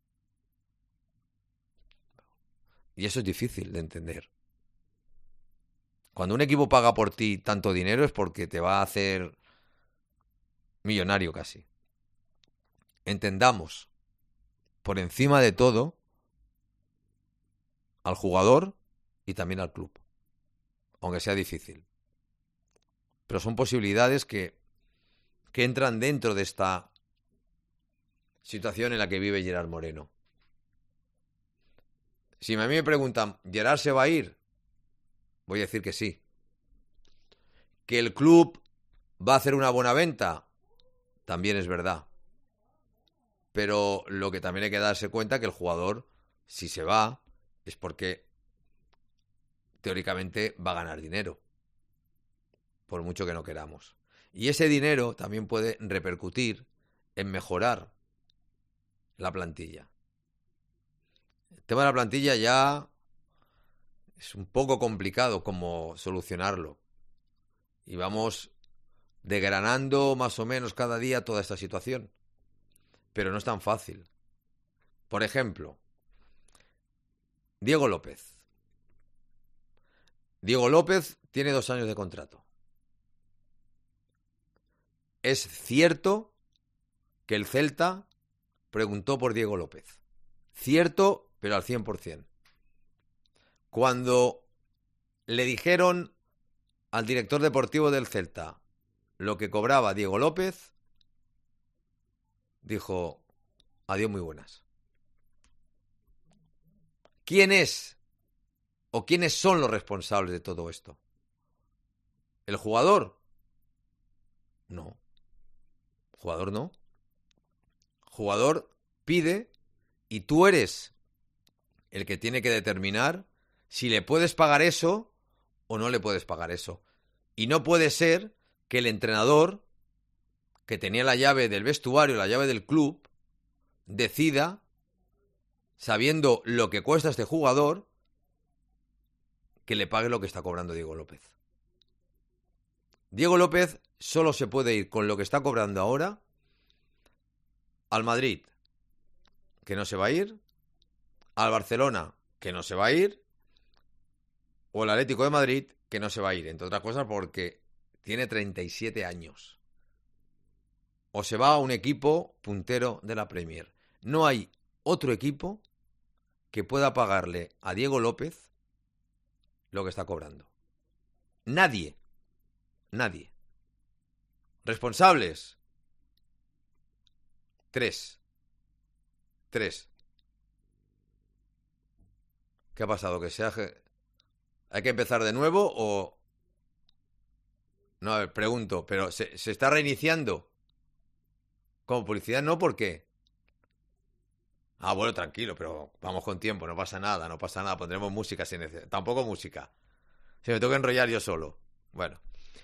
Y eso es difícil de entender. Cuando un equipo paga por ti tanto dinero es porque te va a hacer millonario casi. Entendamos, por encima de todo, al jugador y también al club. Aunque sea difícil. Pero son posibilidades que, que entran dentro de esta situación en la que vive Gerard Moreno. Si a mí me preguntan, ¿Gerard se va a ir? Voy a decir que sí. ¿Que el club va a hacer una buena venta? También es verdad. Pero lo que también hay que darse cuenta es que el jugador, si se va, es porque teóricamente va a ganar dinero. Por mucho que no queramos. Y ese dinero también puede repercutir en mejorar la plantilla. El tema de la plantilla ya es un poco complicado como solucionarlo. Y vamos desgranando más o menos cada día toda esta situación. Pero no es tan fácil. Por ejemplo, Diego López. Diego López tiene dos años de contrato. Es cierto que el Celta preguntó por Diego López. Cierto, pero al cien por ciento. Cuando le dijeron al director deportivo del Celta lo que cobraba Diego López, dijo, adiós muy buenas. ¿Quién es o quiénes son los responsables de todo esto? ¿El jugador? No. Jugador no. Jugador pide y tú eres el que tiene que determinar si le puedes pagar eso o no le puedes pagar eso. Y no puede ser que el entrenador, que tenía la llave del vestuario, la llave del club, decida, sabiendo lo que cuesta este jugador, que le pague lo que está cobrando Diego López. Diego López solo se puede ir con lo que está cobrando ahora al Madrid, que no se va a ir, al Barcelona, que no se va a ir, o al Atlético de Madrid, que no se va a ir, entre otras cosas porque tiene treinta y siete años. O se va a un equipo puntero de la Premier. No hay otro equipo que pueda pagarle a Diego López lo que está cobrando. Nadie. Nadie. ¿Responsables? Tres. Tres. ¿Qué ha pasado? ¿Que se ha... ¿Hay que empezar de nuevo o...? No, a ver, pregunto, pero ¿se, se está reiniciando? Como publicidad no, ¿por qué? Ah, bueno, tranquilo, pero vamos con tiempo, no pasa nada, no pasa nada, pondremos música si necesita. Tampoco música. Se me toca enrollar yo solo. Bueno.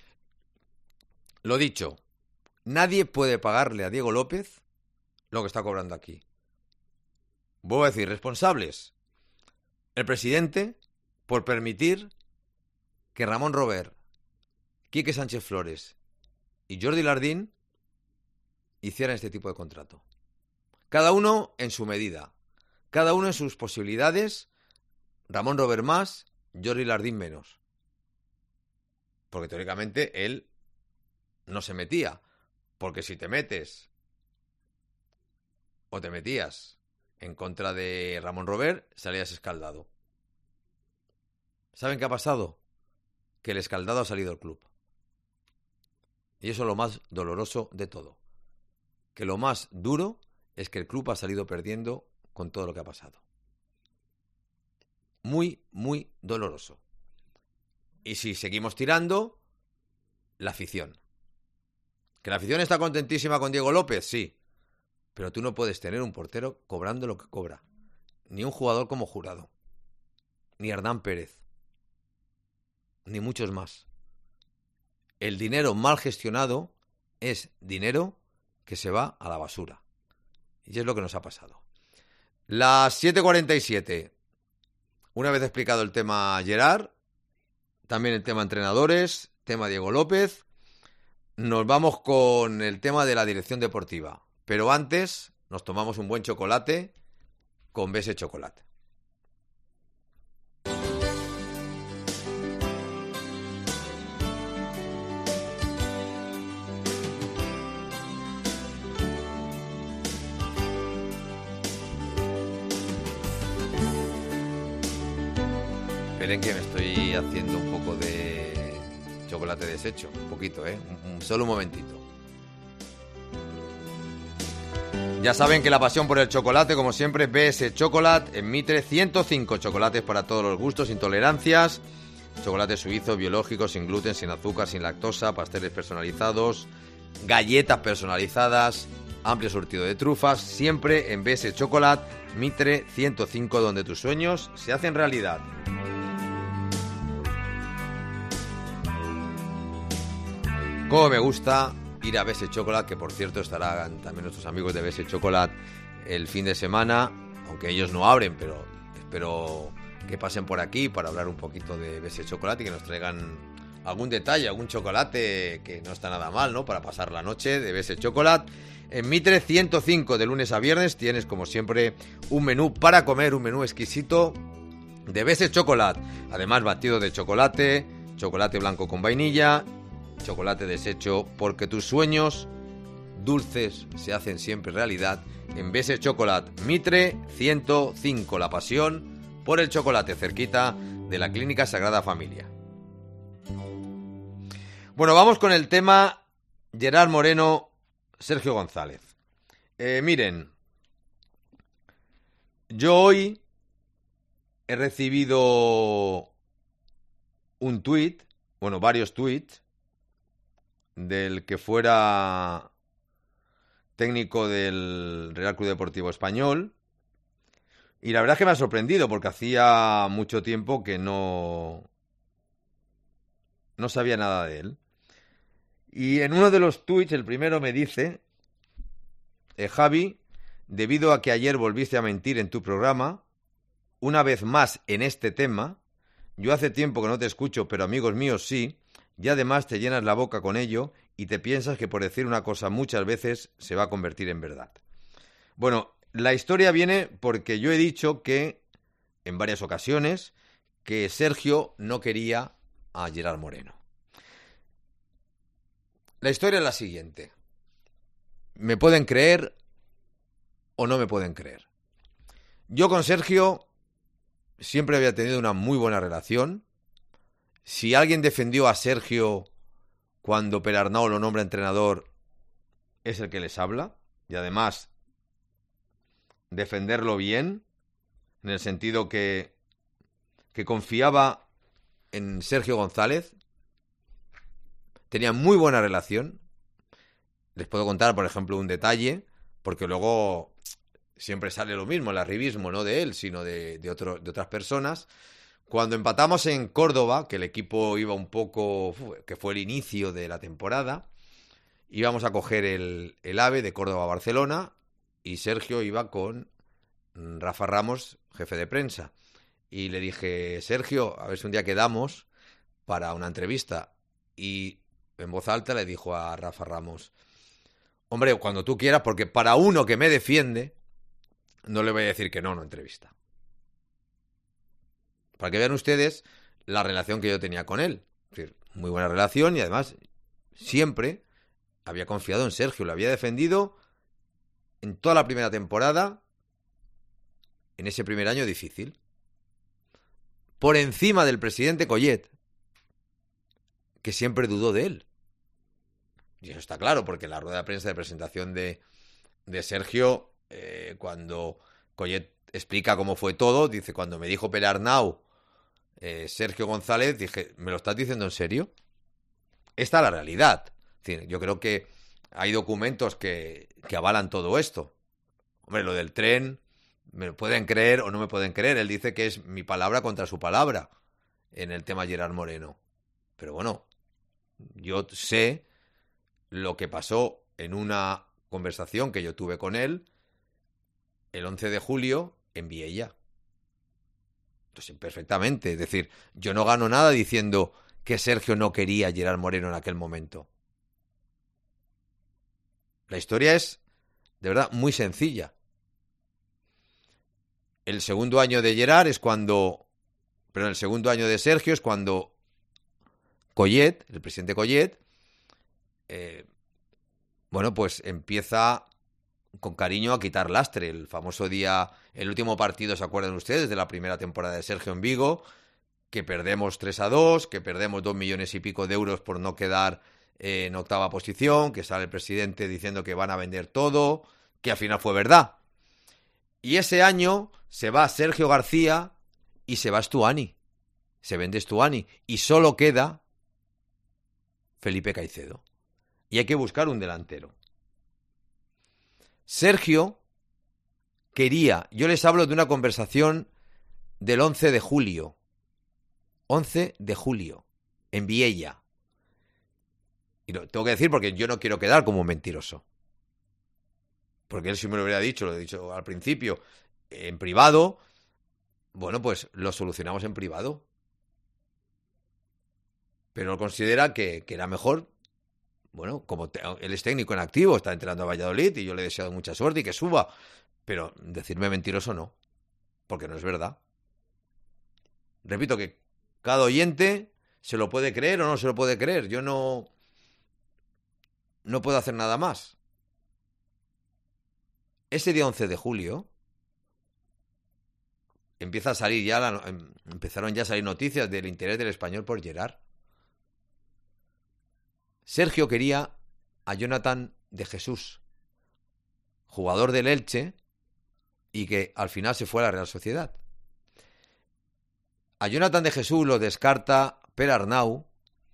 Lo dicho, nadie puede pagarle a Diego López lo que está cobrando aquí. Voy a decir, responsables. el presidente por permitir que Ramón Robert, Quique Sánchez Flores y Jordi Lardín hicieran este tipo de contrato. Cada uno en su medida, cada uno en sus posibilidades, Ramón Robert más, Jordi Lardín menos. Porque teóricamente él no se metía, porque si te metes o te metías en contra de Ramón Robert, salías escaldado. ¿Saben qué ha pasado? Que el escaldado ha salido del club. Y eso es lo más doloroso de todo. Que lo más duro es que el club ha salido perdiendo con todo lo que ha pasado. Muy, muy doloroso. Y si seguimos tirando, la afición. ¿Que la afición está contentísima con Diego López? Sí. Pero tú no puedes tener un portero cobrando lo que cobra. Ni un jugador como Jurado. Ni Hernán Pérez. Ni muchos más. El dinero mal gestionado es dinero que se va a la basura. Y es lo que nos ha pasado. Las siete cuarenta y siete. Una vez explicado el tema Gerard, también el tema entrenadores, tema Diego López, nos vamos con el tema de la dirección deportiva. Pero antes nos tomamos un buen chocolate con B S Chocolate. Esperen que me estoy haciendo un poco de chocolate deshecho, un poquito, ¿eh? Un, solo un momentito. Ya saben que la pasión por el chocolate, como siempre, B S Chocolate en Mitre, ciento cinco chocolates para todos los gustos, intolerancias, chocolate suizo, biológico, sin gluten, sin azúcar, sin lactosa, pasteles personalizados, galletas personalizadas, amplio surtido de trufas, siempre en B S Chocolate, Mitre ciento cinco, donde tus sueños se hacen realidad. Como me gusta ir a B S Chocolate, que por cierto estarán también nuestros amigos de B S Chocolate el fin de semana, aunque ellos no abren, pero espero que pasen por aquí para hablar un poquito de B S Chocolate y que nos traigan algún detalle, algún chocolate que no está nada mal, ¿no? Para pasar la noche de B S Chocolate. En Mitre ciento cinco, de lunes a viernes, tienes como siempre un menú para comer, un menú exquisito de B S Chocolate. Además, batido de chocolate, chocolate blanco con vainilla, chocolate deshecho, porque tus sueños dulces se hacen siempre realidad en B S Chocolate. Mitre ciento cinco, la pasión por el chocolate, cerquita de la Clínica Sagrada Familia. Bueno, vamos con el tema Gerard Moreno, Sergio González. Eh, miren, yo hoy he recibido un tuit, bueno, varios tuits, del que fuera técnico del Real Club Deportivo Español, y la verdad es que me ha sorprendido porque hacía mucho tiempo que no no sabía nada de él. Y en uno de los tuits, el primero me dice: eh, Javi, debido a que ayer volviste a mentir en tu programa, una vez más en este tema, yo hace tiempo que no te escucho, pero amigos míos sí, y además te llenas la boca con ello y te piensas que por decir una cosa muchas veces se va a convertir en verdad. Bueno, la historia viene porque yo he dicho que, en varias ocasiones, que Sergio no quería a Gerard Moreno. La historia es la siguiente. ¿Me pueden creer o no me pueden creer? Yo con Sergio siempre había tenido una muy buena relación. Si alguien defendió a Sergio cuando Perarnau lo nombra entrenador, es el que les habla. Y además, defenderlo bien, en el sentido que, que confiaba en Sergio González. Tenía muy buena relación. Les puedo contar, por ejemplo, un detalle, porque luego siempre sale lo mismo, el arribismo, no de él, sino de, de, otro, de otras personas. Cuando empatamos en Córdoba, que el equipo iba un poco, que fue el inicio de la temporada, íbamos a coger el, el AVE de Córdoba a Barcelona y Sergio iba con Rafa Ramos, jefe de prensa. y le dije, Sergio, a ver si un día quedamos para una entrevista. Y en voz alta le dijo a Rafa Ramos, hombre, cuando tú quieras, porque para uno que me defiende, no le voy a decir que no, no entrevista. Para que vean ustedes la relación que yo tenía con él. Es decir, muy buena relación y además siempre había confiado en Sergio, lo había defendido en toda la primera temporada, en ese primer año difícil. Por encima del presidente Collet, que siempre dudó de él. Y eso está claro, porque en la rueda de prensa de presentación de, de Sergio, eh, cuando Collet explica cómo fue todo, dice, cuando me dijo Pere Arnau, eh, Sergio González, dije, ¿me lo estás diciendo en serio? Esta es la realidad. Es decir, yo creo que hay documentos que, que avalan todo esto. Hombre, lo del tren, me pueden creer o no me pueden creer. Él dice que es mi palabra contra su palabra en el tema Gerard Moreno. Pero bueno, yo sé lo que pasó en una conversación que yo tuve con él el once de julio en Viella. Entonces, perfectamente. Es decir, yo no gano nada diciendo que Sergio no quería a Gerard Moreno en aquel momento. La historia es, de verdad, muy sencilla. El segundo año de Gerard es cuando... Pero el segundo año de Sergio es cuando Collet, el presidente Collet, eh, bueno, pues empieza con cariño a quitar lastre. El famoso día, el último partido, ¿se acuerdan ustedes? De la primera temporada de Sergio en Vigo, que perdemos tres a dos, que perdemos dos millones y pico de euros por no quedar eh, en octava posición, que sale el presidente diciendo que van a vender todo, que al final fue verdad. Y ese año se va Sergio García y se va Stuani. Se vende Stuani y solo queda Felipe Caicedo. Y hay que buscar un delantero. Sergio quería, yo les hablo de una conversación del once de julio. once de julio, en Viella. Y lo tengo que decir porque yo no quiero quedar como un mentiroso. Porque él sí me lo hubiera dicho, lo he dicho al principio, en privado, bueno, pues lo solucionamos en privado. Pero él considera que, que era mejor, bueno, como te, él es técnico en activo, está entrenando a Valladolid y yo le he deseado mucha suerte y que suba. Pero decirme mentiroso no, porque no es verdad. Repito que cada oyente se lo puede creer o no se lo puede creer. Yo no, no puedo hacer nada más. Ese día once de julio empieza a salir ya la, empezaron ya a salir noticias del interés del Español por Gerard. Sergio quería a Jonathan de Jesús, jugador del Elche, y que al final se fue a la Real Sociedad. A Jonathan de Jesús lo descarta Pere Arnau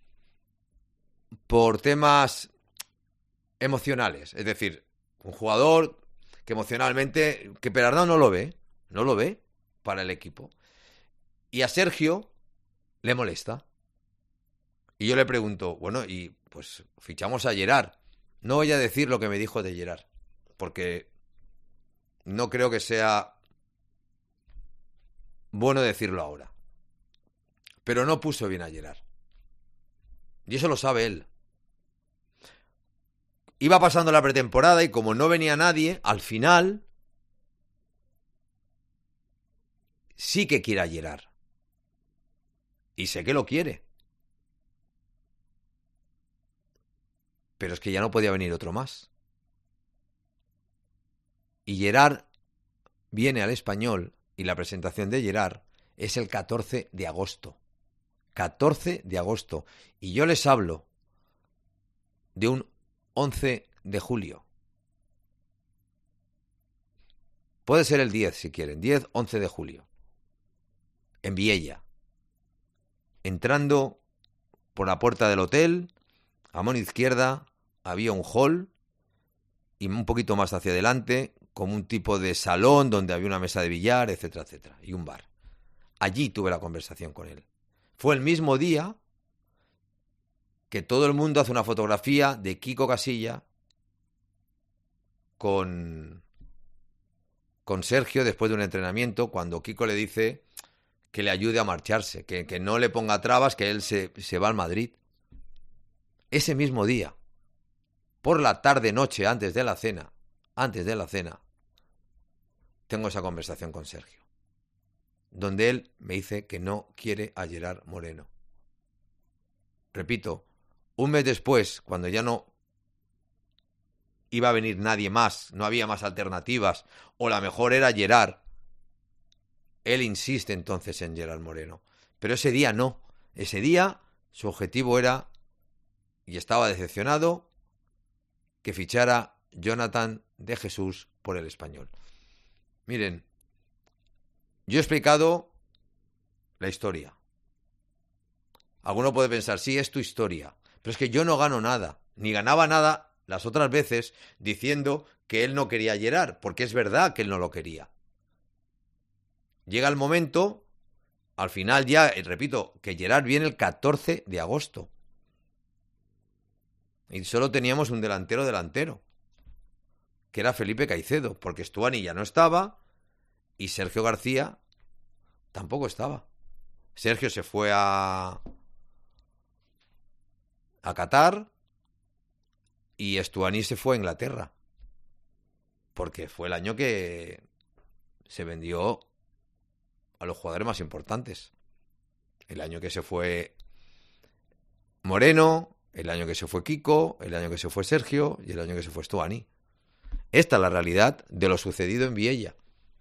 por temas emocionales. Es decir, un jugador que emocionalmente, que Pere Arnau no lo ve, no lo ve para el equipo. Y a Sergio le molesta. Y yo le pregunto, bueno, y pues fichamos a Gerard. No voy a decir lo que me dijo de Gerard, porque no creo que sea bueno decirlo ahora. Pero no puso bien a Gerard. Y eso lo sabe él. Iba pasando la pretemporada y como no venía nadie, al final sí que quiere a Gerard. Y sé que lo quiere. Pero es que ya no podía venir otro más. Y Gerard viene al Español y la presentación de Gerard es el catorce de agosto. catorce de agosto. Y yo les hablo de un once de julio. Puede ser el diez si quieren. diez, once de julio. En Viella. Entrando por la puerta del hotel, a mano izquierda había un hall y un poquito más hacia adelante como un tipo de salón donde había una mesa de billar, etcétera, etcétera, y un bar. Allí tuve la conversación con él. Fue el mismo día que todo el mundo hace una fotografía de Kiko Casilla con, con Sergio después de un entrenamiento, cuando Kiko le dice que le ayude a marcharse, que, que no le ponga trabas, que él se, se va al Madrid. Ese mismo día, por la tarde, noche, antes de la cena, antes de la cena, tengo esa conversación con Sergio, donde él me dice que no quiere a Gerard Moreno. Repito, un mes después, cuando ya no iba a venir nadie más, no había más alternativas, o la mejor era Gerard, él insiste entonces en Gerard Moreno. Pero ese día no. Ese día su objetivo era, y estaba decepcionado, que fichara Jonathan de Jesús por el Español. Miren, yo he explicado la historia. Alguno puede pensar, sí, es tu historia, pero es que yo no gano nada, ni ganaba nada las otras veces diciendo que él no quería a Gerard, porque es verdad que él no lo quería. Llega el momento, al final ya, repito, que Gerard viene el catorce de agosto. Y solo teníamos un delantero delantero, que era Felipe Caicedo, porque Stuani ya no estaba y Sergio García tampoco estaba. Sergio se fue a, a Qatar y Stuani se fue a Inglaterra, porque fue el año que se vendió a los jugadores más importantes. El año que se fue Moreno, el año que se fue Kiko, el año que se fue Sergio y el año que se fue Stuani. Esta es la realidad de lo sucedido en Viella.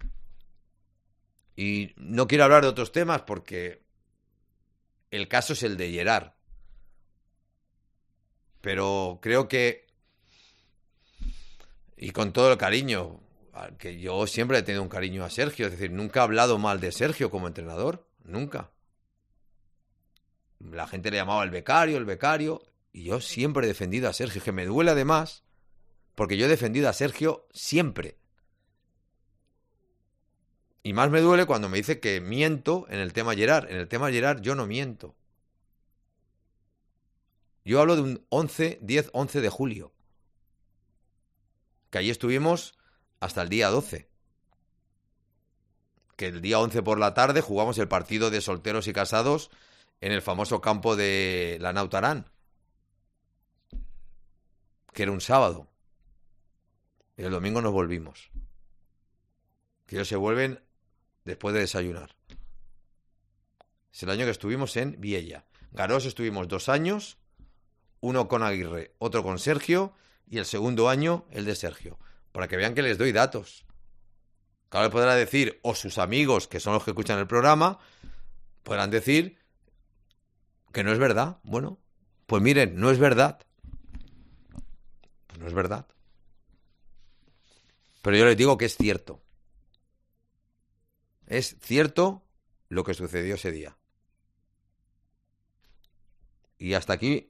Y no quiero hablar de otros temas porque el caso es el de Gerard. Pero creo que, y con todo el cariño, que yo siempre he tenido un cariño a Sergio, es decir, nunca he hablado mal de Sergio como entrenador, nunca. La gente le llamaba el becario, el becario, y yo siempre he defendido a Sergio, que me duele además, porque yo he defendido a Sergio siempre. Y más me duele cuando me dice que miento en el tema Gerard. En el tema Gerard yo no miento. Yo hablo de un once, diez, once de julio, que allí estuvimos hasta el día doce. Que el día once por la tarde jugamos el partido de solteros y casados en el famoso campo de la Nautarán, que era un sábado. Y el domingo nos volvimos. Que ellos se vuelven después de desayunar. Es el año que estuvimos en Viella. Garós estuvimos dos años, uno con Aguirre, otro con Sergio, y el segundo año el de Sergio. Para que vean que les doy datos. Claro, le podrá decir, o sus amigos, que son los que escuchan el programa, podrán decir que no es verdad. Bueno, pues miren, no es verdad. Pues no es verdad. Pero yo les digo que es cierto. Es cierto lo que sucedió ese día. Y hasta aquí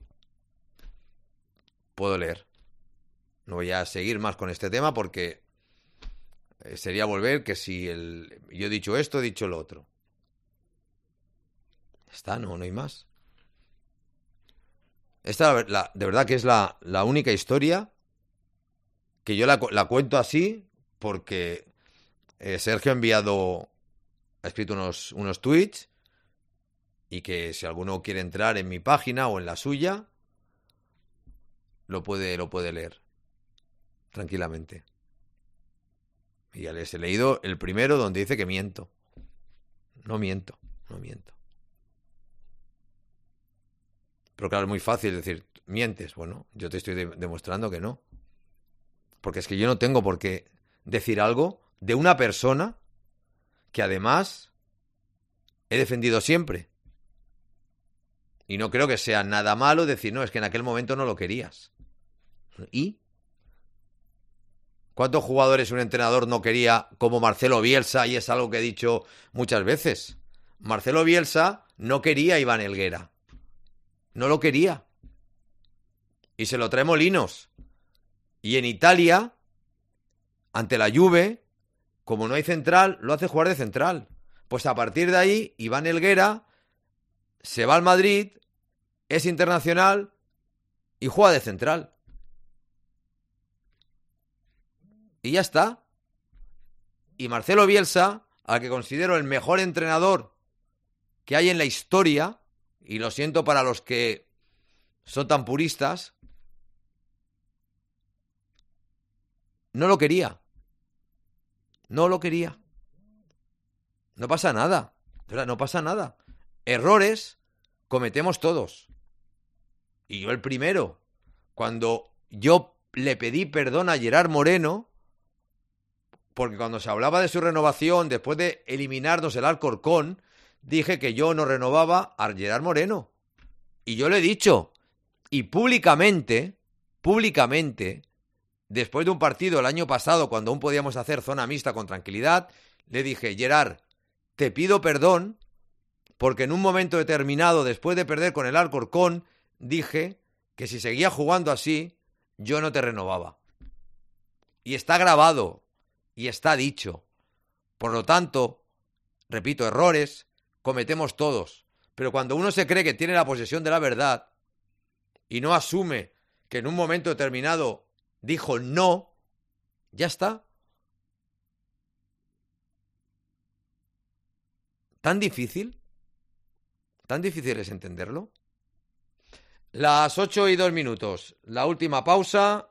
puedo leer. No voy a seguir más con este tema porque sería volver que si el, yo he dicho esto, he dicho lo otro. Está, no, no hay más. Esta, la, de verdad que es la, la única historia que yo la, la cuento así porque eh, Sergio ha enviado, ha escrito unos, unos tweets y que si alguno quiere entrar en mi página o en la suya, lo puede, lo puede leer tranquilamente. Y ya les he leído el primero donde dice que miento. No miento, no miento. Pero claro, es muy fácil decir, mientes. Bueno, yo te estoy de- demostrando que no. Porque es que yo no tengo por qué decir algo de una persona que además he defendido siempre. Y no creo que sea nada malo decir, no, es que en aquel momento no lo querías. ¿Y? ¿Cuántos jugadores un entrenador no quería como Marcelo Bielsa? Y es algo que he dicho muchas veces. Marcelo Bielsa no quería a Iván Helguera. No lo quería. Y se lo trae Molinos. Y en Italia, ante la Juve, como no hay central, lo hace jugar de central. Pues a partir de ahí, Iván Helguera se va al Madrid, es internacional y juega de central. Y ya está. Y Marcelo Bielsa, al que considero el mejor entrenador que hay en la historia, y lo siento para los que son tan puristas, no lo quería. No lo quería. No pasa nada. No pasa nada. Errores cometemos todos. Y yo el primero. Cuando yo le pedí perdón a Gerard Moreno, porque cuando se hablaba de su renovación, después de eliminarnos el Alcorcón, dije que yo no renovaba a Gerard Moreno. Y yo lo he dicho. Y públicamente, públicamente, después de un partido el año pasado, cuando aún podíamos hacer zona mixta con tranquilidad, le dije, Gerard, te pido perdón, porque en un momento determinado, después de perder con el Alcorcón, dije que si seguía jugando así, yo no te renovaba. Y está grabado, y está dicho. Por lo tanto, repito, errores cometemos todos. Pero cuando uno se cree que tiene la posesión de la verdad y no asume que en un momento determinado dijo no, ya está. ¿Tan difícil? ¿Tan difícil es entenderlo? Las ocho y dos minutos. La última pausa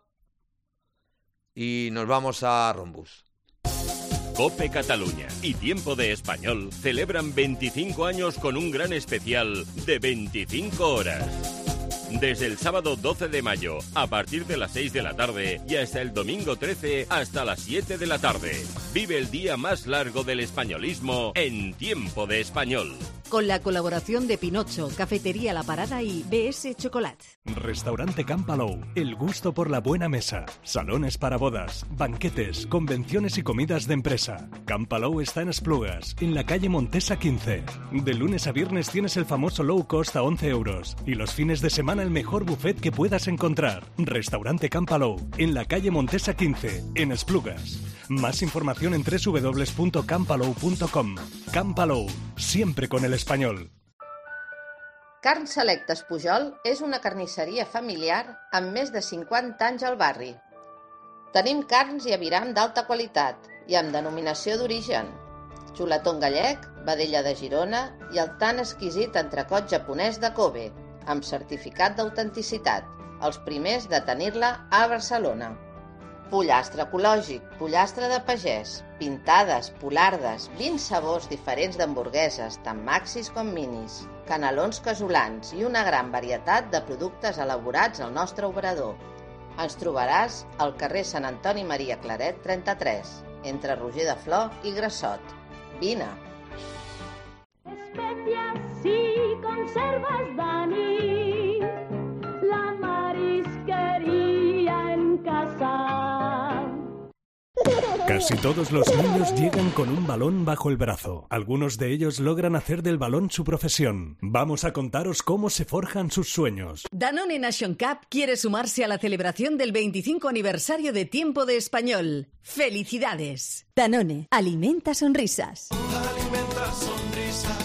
y nos vamos a Rombus. COPE Cataluña y Tiempo de Español celebran veinticinco años con un gran especial de veinticinco horas. Desde el sábado doce de mayo, a partir de las seis de la tarde, y hasta el domingo trece, hasta las siete de la tarde. Vive el día más largo del españolismo en Tiempo de Español. Con la colaboración de Pinocho, Cafetería La Parada y B S Chocolate. Restaurante Camp Alou, el gusto por la buena mesa. Salones para bodas, banquetes, convenciones y comidas de empresa. Camp Alou está en Esplugas, en la calle Montesa quince. De lunes a viernes tienes el famoso low cost a once euros. Y los fines de semana el mejor buffet que puedas encontrar. Restaurante Camp Alou, en la calle Montesa quince, en Esplugas. Más información en doble u doble u doble u punto campalou punto com. Camp Alou, siempre con el español. Carn Selectes Pujol és una carnisseria familiar amb més de cinquanta anys al barri. Tenim carns i aviram d'alta qualitat i amb denominació d'origen. Xuletón gallec, vedella de Girona i el tan exquisit entrecot japonès de Kobe, amb certificat d'autenticitat, els primers de tenir-la a Barcelona. Pollastre ecològic, pollastre de pagès, pintades, polardes, vint sabors diferents d'hamburgueses, tant maxis com minis, canelons casolans i una gran varietat de productes elaborats al nostre obrador. Ens trobaràs al carrer Sant Antoni Maria Claret trenta-tres, entre Roger de Flor i Grassot. Vine! Especias y conservas, Dani, la marisquería en casa. Casi todos los niños llegan con un balón bajo el brazo. Algunos de ellos logran hacer del balón su profesión. Vamos a contaros cómo se forjan sus sueños. Danone Nation Cup quiere sumarse a la celebración del veinticinco aniversario de Tiempo de Español. ¡Felicidades! Danone, alimenta sonrisas. Alimenta sonrisas.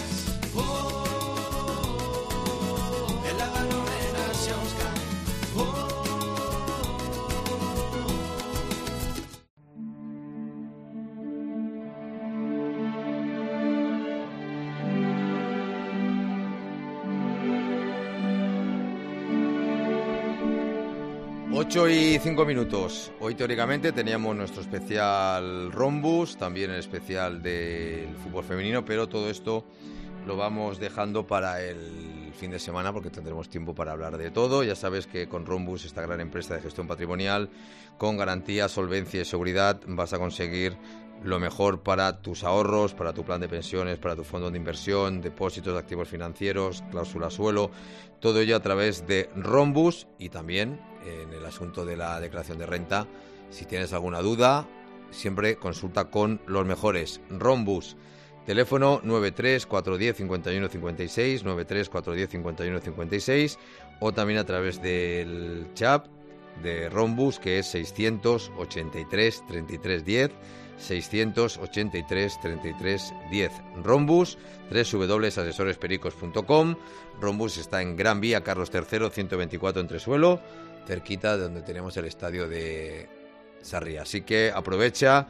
ocho y cinco minutos. Hoy teóricamente teníamos nuestro especial Rombus, también el especial del fútbol femenino, pero todo esto lo vamos dejando para el fin de semana porque tendremos tiempo para hablar de todo. Ya sabes que con Rombus, esta gran empresa de gestión patrimonial, con garantía, solvencia y seguridad, vas a conseguir lo mejor para tus ahorros, para tu plan de pensiones, para tu fondo de inversión, depósitos de activos financieros, cláusula suelo, todo ello a través de Rombus. Y también en el asunto de la declaración de renta, si tienes alguna duda, siempre consulta con los mejores. Rombus, teléfono nueve tres cuatro uno cero cinco uno cinco seis, nueve tres cuatro uno cero cinco uno cinco seis, o también a través del chat de Rombus, que es seiscientos ochenta y tres treinta y tres diez, seiscientos ochenta y tres treinta y tres diez. Rombus, doble u doble u doble u punto asesores pericos punto com. Rombus está en Gran Vía Carlos tercero, ciento veinticuatro en Tresuelo, cerquita de donde tenemos el estadio de Sarria. Así que aprovecha,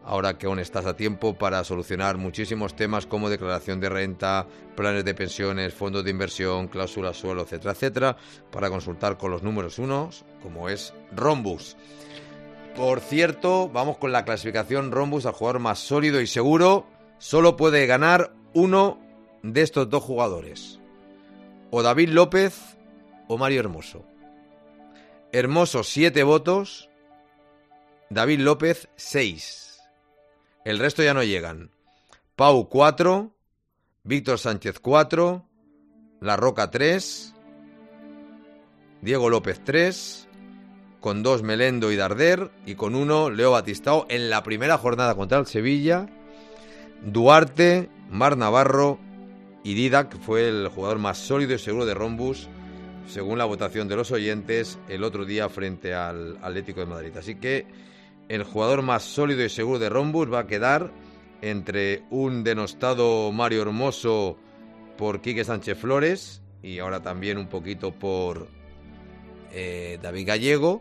ahora que aún estás a tiempo para solucionar muchísimos temas como declaración de renta, planes de pensiones, fondos de inversión, cláusulas suelo, etcétera, etcétera, para consultar con los números unos, como es Rhombus. Por cierto, vamos con la clasificación Rhombus al jugador más sólido y seguro. Solo puede ganar uno de estos dos jugadores, o David López o Mario Hermoso. Hermoso siete votos, David López seis. El resto ya no llegan. Pau cuatro, Víctor Sánchez cuatro, La Roca tres, Diego López tres, con dos Melendo y Darder, y con uno Leo Batistao en la primera jornada contra el Sevilla. Duarte, Mar Navarro y Didac, que fue el jugador más sólido y seguro de Rhombus, según la votación de los oyentes el otro día frente al Atlético de Madrid. Así que el jugador más sólido y seguro de Rhombus va a quedar entre un denostado Mario Hermoso por Quique Sánchez Flores y ahora también un poquito por eh, David Gallego,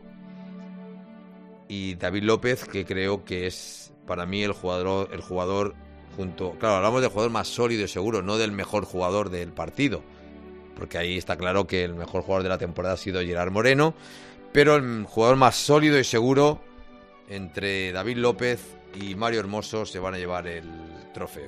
y David López, que creo que es para mí el jugador, el jugador junto... Claro, hablamos del jugador más sólido y seguro, no del mejor jugador del partido, porque ahí está claro que el mejor jugador de la temporada ha sido Gerard Moreno, pero el jugador más sólido y seguro entre David López y Mario Hermoso se van a llevar el trofeo.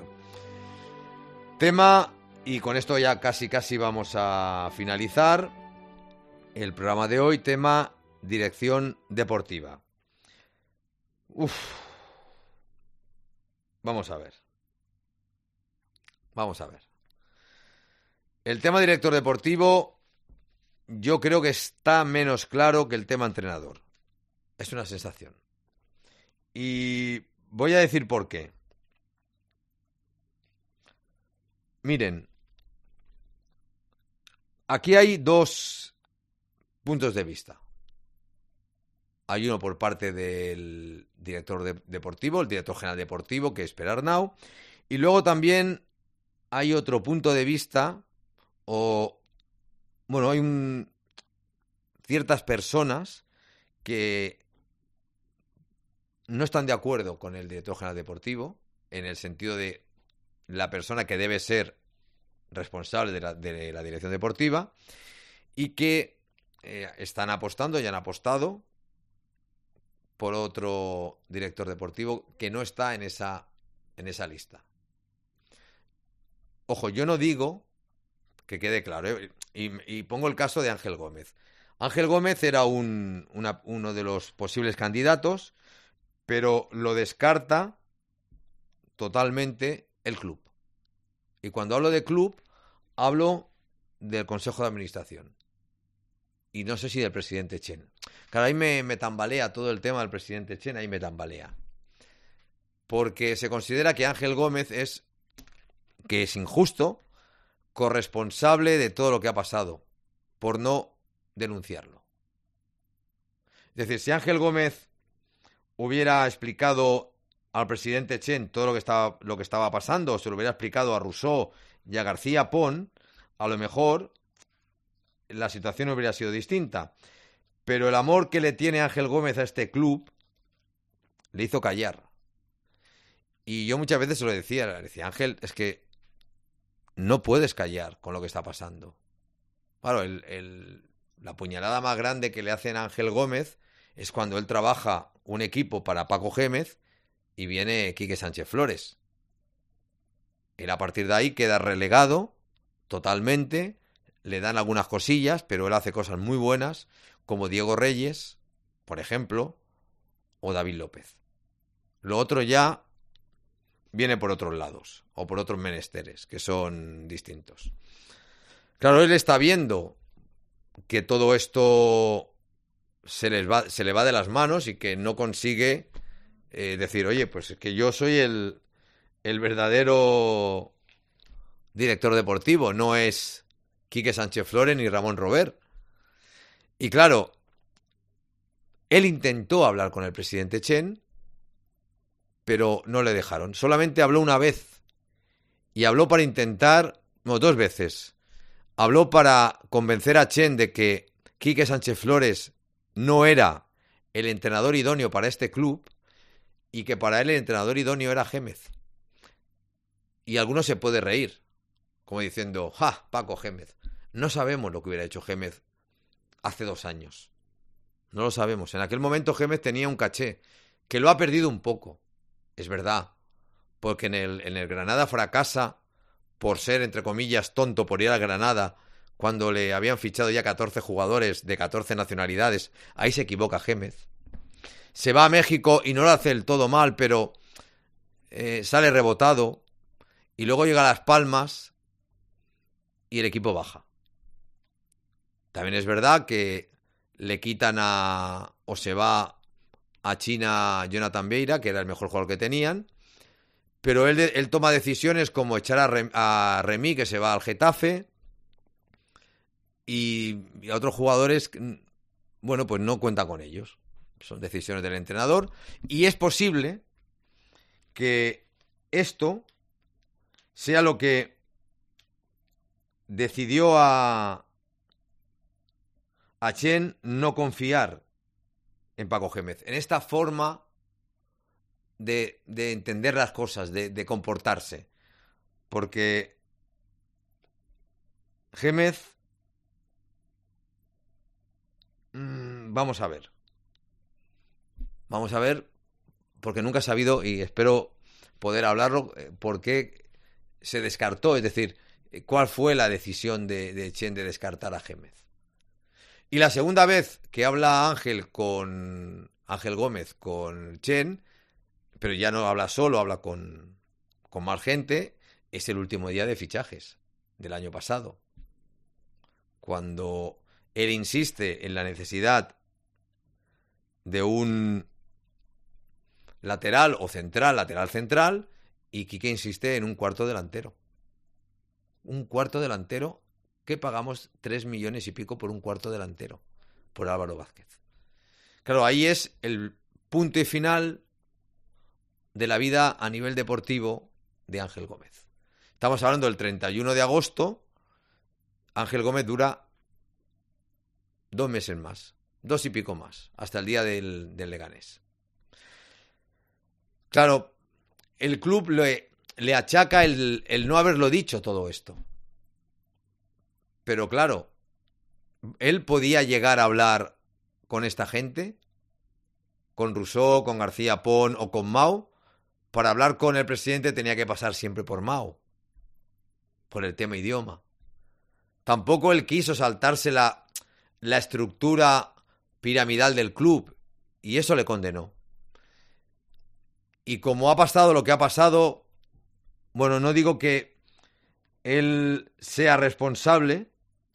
Tema, y con esto ya casi casi vamos a finalizar el programa de hoy, tema dirección deportiva. Uf. Vamos a ver. Vamos a ver. El tema director deportivo yo creo que está menos claro que el tema entrenador. Es una sensación. Y voy a decir por qué. Miren, aquí hay dos puntos de vista. Hay uno por parte del director de, deportivo, el director general deportivo, que es Per Arnau, y luego también hay otro punto de vista, o bueno, hay un, ciertas personas que no están de acuerdo con el director general deportivo, en el sentido de la persona que debe ser responsable de la, de la dirección deportiva, y que eh, están apostando y han apostado por otro director deportivo que no está en esa, en esa lista. Ojo, yo no digo, que quede claro, ¿eh? y, y pongo el caso de Ángel Gómez. Ángel Gómez era un, una, uno de los posibles candidatos, pero lo descarta totalmente el club. Y cuando hablo de club, hablo del Consejo de Administración. Y no sé si del presidente Chen. Claro, ahí me, me tambalea todo el tema del presidente Chen, ahí me tambalea. Porque se considera que Ángel Gómez es, que es injusto, corresponsable de todo lo que ha pasado, por no denunciarlo. Es decir, si Ángel Gómez hubiera explicado al presidente Chen todo lo que estaba, lo que estaba pasando, o se lo hubiera explicado a Rousseau y a García Pon, a lo mejor la situación hubiera sido distinta. Pero el amor que le tiene Ángel Gómez a este club le hizo callar. Y yo muchas veces se lo decía, le decía, Ángel, es que no puedes callar con lo que está pasando. Claro, el, el, la puñalada más grande que le hacen a Ángel Gómez es cuando él trabaja un equipo para Paco Gémez y viene Quique Sánchez Flores. Él a partir de ahí queda relegado totalmente, le dan algunas cosillas, pero él hace cosas muy buenas, como Diego Reyes, por ejemplo, o David López. Lo otro ya viene por otros lados, o por otros menesteres, que son distintos. Claro, él está viendo que todo esto se, les va, se le va de las manos y que no consigue eh, decir, oye, pues es que yo soy el, el verdadero director deportivo, no es Quique Sánchez Flores ni Ramón Robert. Y claro, él intentó hablar con el presidente Chen, pero no le dejaron. Solamente habló una vez. Y habló para intentar, no, dos veces. Habló para convencer a Chen de que Quique Sánchez Flores no era el entrenador idóneo para este club. y que para él el entrenador idóneo era Gémez. Y alguno se puede reír, como diciendo, ¡ja, Paco Gémez! No sabemos lo que hubiera hecho Gémez hace dos años. No lo sabemos. En aquel momento Gémez tenía un caché, que lo ha perdido un poco. Es verdad, porque en el, en el Granada fracasa por ser, entre comillas, tonto por ir al Granada, cuando le habían fichado ya catorce jugadores de catorce nacionalidades. Ahí se equivoca Gémez. Se va a México y no lo hace del todo mal, pero eh, sale rebotado. Y luego llega a Las Palmas y el equipo baja. También es verdad que le quitan a... o se va a China Jonathan Vieira, que era el mejor jugador que tenían. Pero él, él toma decisiones como echar a, Rem, a Remy, que se va al Getafe. Y, y a otros jugadores, bueno, pues no cuenta con ellos. Son decisiones del entrenador. Y es posible que esto sea lo que decidió a, a Chen no confiar en Paco Gémez. En esta forma de, de entender las cosas, de, de comportarse. Porque Gémez... Mmm, vamos a ver. Vamos a ver, porque nunca he sabido, y espero poder hablarlo, por qué se descartó, es decir, cuál fue la decisión de, de Chen de descartar a Gémez. Y la segunda vez que habla Ángel con Ángel Gómez con Chen, pero ya no habla solo, habla con, con más gente, es el último día de fichajes del año pasado, cuando él insiste en la necesidad de un lateral o central, lateral central, y Quique insiste en un cuarto delantero. Un cuarto delantero que pagamos tres millones y pico por un cuarto delantero, por Álvaro Vázquez. Claro, ahí es el punto y final de la vida a nivel deportivo de Ángel Gómez. Estamos hablando del treinta y uno de agosto, Ángel Gómez dura dos meses más, dos y pico más, hasta el día del, del Leganés. Claro, el club le, le achaca el, el no haberlo dicho todo esto. Pero claro, él podía llegar a hablar con esta gente, con Rousseau, con García Pon o con Mao. Para hablar con el presidente tenía que pasar siempre por Mao, por el tema idioma. Tampoco él quiso saltarse la, la estructura piramidal del club, y eso le condenó. Y como ha pasado lo que ha pasado, bueno, no digo que él sea responsable,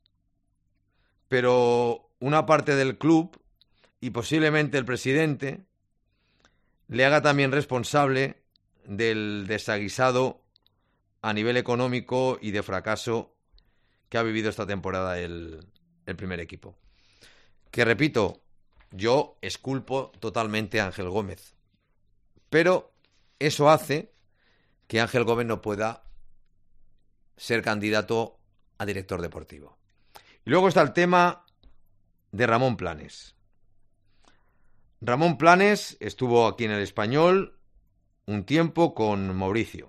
pero una parte del club y posiblemente el presidente le haga también responsable del desaguisado a nivel económico y de fracaso que ha vivido esta temporada el, el primer equipo. Que repito, yo exculpo totalmente a Ángel Gómez. Pero eso hace que Ángel Gómez no pueda ser candidato a director deportivo. Y luego está el tema de Ramón Planes. Ramón Planes estuvo aquí en el Español un tiempo con Mauricio.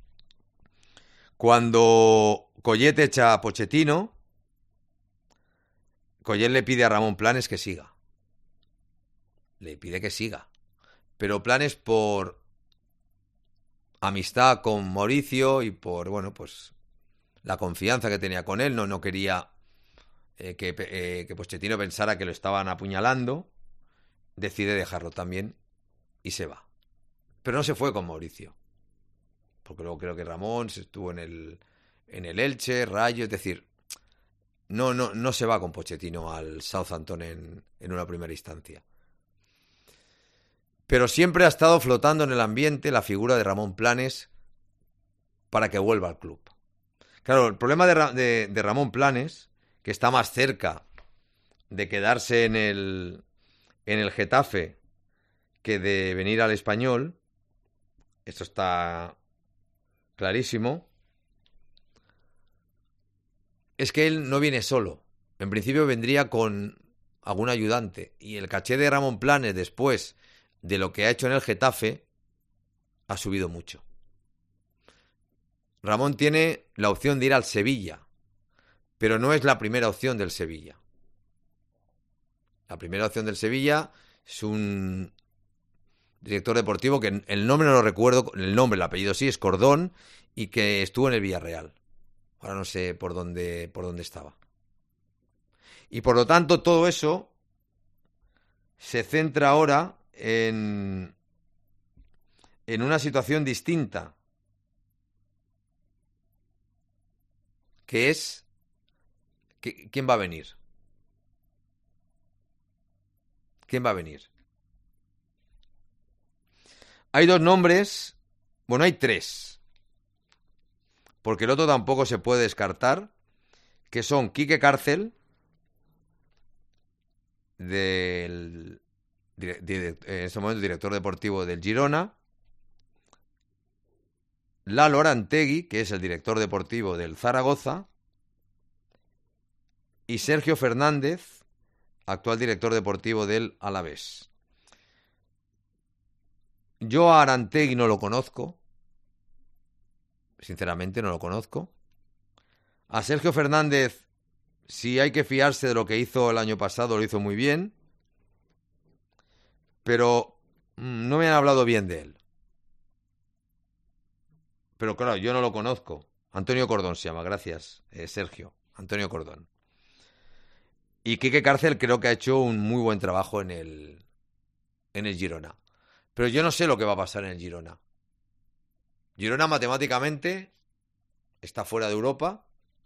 Cuando Collet echa a Pochettino, Collet le pide a Ramón Planes que siga. Le pide que siga. Pero Planes, por amistad con Mauricio y por, bueno, pues la confianza que tenía con él, no, no quería eh, que, eh, que Pochettino pensara que lo estaban apuñalando, decide dejarlo también y se va. Pero no se fue con Mauricio, porque luego creo que Ramón se estuvo en el, en el Elche, Rayo, es decir, no, no, no se va con Pochettino al Southampton en, en una primera instancia. Pero siempre ha estado flotando en el ambiente la figura de Ramón Planes para que vuelva al club. Claro, el problema de, de, de Ramón Planes, que está más cerca de quedarse en el, en el Getafe que de venir al Español, esto está clarísimo, es que él no viene solo. En principio vendría con algún ayudante. Y el caché de Ramón Planes después de lo que ha hecho en el Getafe ha subido mucho. Ramón tiene la opción de ir al Sevilla, pero no es la primera opción del Sevilla. La primera opción del Sevilla es un director deportivo que el nombre no lo recuerdo, el nombre, el apellido sí, es Cordón, y que estuvo en el Villarreal. Ahora no sé por dónde, por dónde estaba. Y por lo tanto todo eso se centra ahora en, en una situación distinta, que es que, ¿quién va a venir? ¿Quién va a venir? Hay dos nombres, bueno, hay tres, porque el otro tampoco se puede descartar, que son Quique Cárcel, del, de, de, en este momento director deportivo del Girona, Lalo Arantegui, que es el director deportivo del Zaragoza, y Sergio Fernández, actual director deportivo del Alavés. Yo a Arantegui no lo conozco, sinceramente no lo conozco. A Sergio Fernández, si hay que fiarse de lo que hizo el año pasado, lo hizo muy bien, pero no me han hablado bien de él. Pero claro, yo no lo conozco. Antonio Cordón se llama, gracias, eh, Sergio. Antonio Cordón. Y Quique Cárcel creo que ha hecho un muy buen trabajo en el, en el Girona. Pero yo no sé lo que va a pasar en el Girona. Girona matemáticamente está fuera de Europa.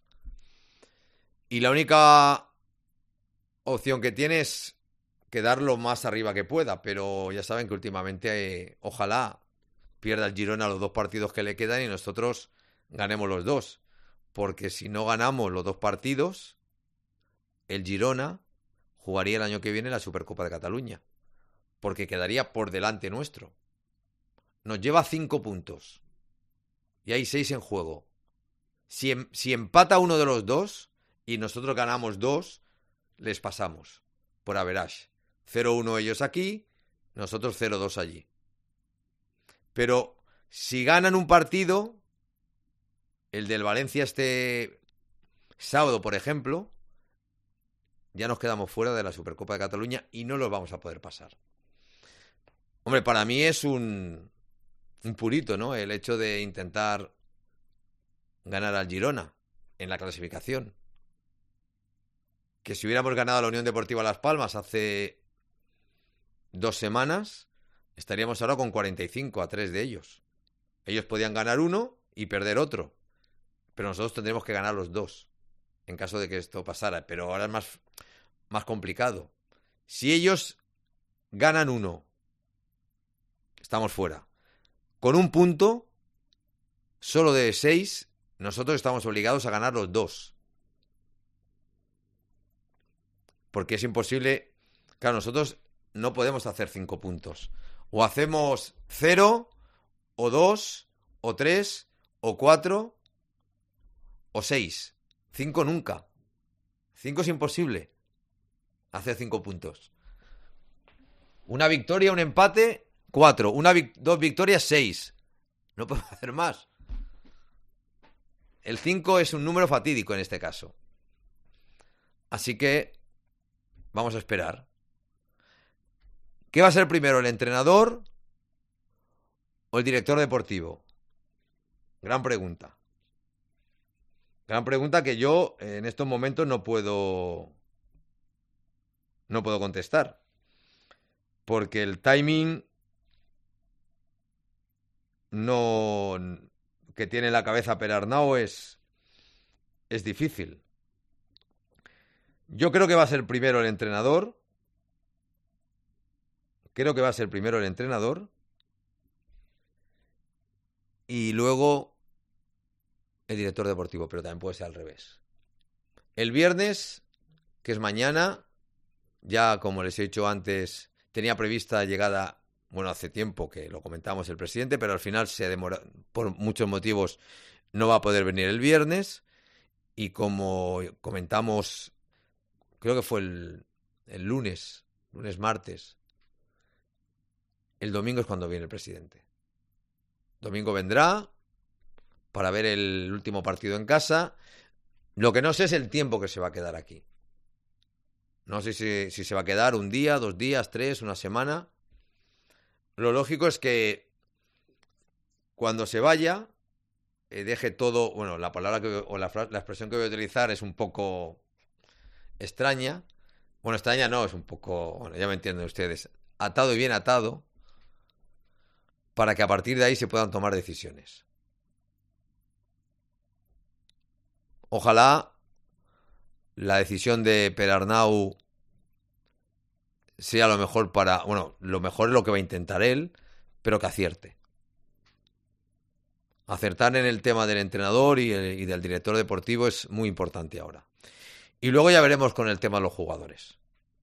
Y la única opción que tiene es quedar lo más arriba que pueda. Pero ya saben que últimamente eh, ojalá pierda el Girona los dos partidos que le quedan y nosotros ganemos los dos. Porque si no ganamos los dos partidos, el Girona jugaría el año que viene la Supercopa de Cataluña. Porque quedaría por delante nuestro. Nos lleva cinco puntos. Y hay seis en juego. Si, em, si empata uno de los dos y nosotros ganamos dos, les pasamos por average. cero uno ellos aquí, nosotros cero dos allí. Pero si ganan un partido, el del Valencia este sábado, por ejemplo, ya nos quedamos fuera de la Supercopa de Cataluña y no los vamos a poder pasar. Hombre, para mí es un, un purito, ¿no? El hecho de intentar ganar al Girona en la clasificación. Que si hubiéramos ganado a la Unión Deportiva Las Palmas hace dos semanas, estaríamos ahora con cuarenta y cinco a tres de ellos. Ellos podían ganar uno y perder otro. Pero nosotros tendremos que ganar los dos, en caso de que esto pasara. Pero ahora es más, más complicado. Si ellos ganan uno, estamos fuera. Con un punto, solo de seis, nosotros estamos obligados a ganar los dos. Porque es imposible. Claro, nosotros no podemos hacer cinco puntos. O hacemos cero, o dos, o tres, o cuatro, o seis. Cinco nunca. Cinco es imposible hacer cinco puntos. Una victoria, un empate, cuatro. Una vic- dos victorias, seis. No podemos hacer más. El cinco es un número fatídico en este caso. Así que vamos a esperar. ¿Qué va a ser primero, el entrenador o el director deportivo? Gran pregunta. Gran pregunta que yo en estos momentos no puedo no puedo contestar. Porque el timing no que tiene en la cabeza Perarnau es es difícil. Yo creo que va a ser primero el entrenador. Creo que va a ser primero el entrenador. Y luego el director deportivo, pero también puede ser al revés. El viernes, que es mañana, ya como les he dicho antes, tenía prevista llegada, bueno, hace tiempo que lo comentamos el presidente, pero al final se demora, por muchos motivos, no va a poder venir el viernes. Y como comentamos, creo que fue el, el lunes, lunes, martes, el domingo es cuando viene el presidente. Domingo vendrá para ver el último partido en casa. Lo que no sé es el tiempo que se va a quedar aquí. No sé si, si se va a quedar un día, dos días, tres, una semana. Lo lógico es que cuando se vaya, eh, deje todo... Bueno, la palabra que, o la, la expresión que voy a utilizar es un poco extraña. Bueno, extraña no, es un poco... Bueno, ya me entienden ustedes. Atado y bien atado, para que a partir de ahí se puedan tomar decisiones. Ojalá la decisión de Perarnau sea lo mejor para... Bueno, lo mejor es lo que va a intentar él, pero que acierte. Acertar en el tema del entrenador y, el, y del director deportivo es muy importante ahora. Y luego ya veremos con el tema de los jugadores.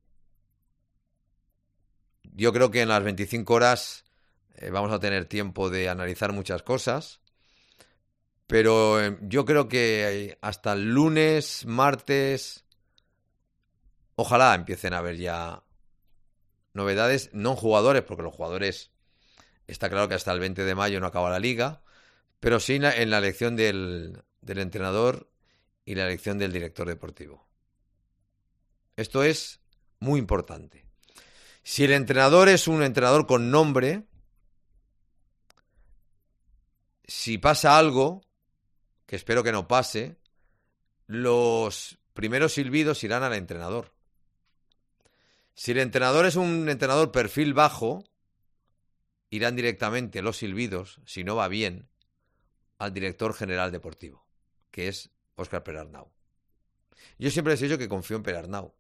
Yo creo que en las veinticinco horas eh, vamos a tener tiempo de analizar muchas cosas, pero eh, yo creo que hasta el lunes, martes, ojalá empiecen a haber ya novedades, no en jugadores, porque los jugadores está claro que hasta el veinte de mayo no acaba la liga, pero sí en la, en la elección del, del entrenador y la elección del director deportivo. Esto es muy importante. Si el entrenador es un entrenador con nombre, si pasa algo, que espero que no pase, los primeros silbidos irán al entrenador. Si el entrenador es un entrenador perfil bajo, irán directamente los silbidos, si no va bien, al director general deportivo, que es Óscar Perarnau. Yo siempre les he dicho que confío en Perarnau.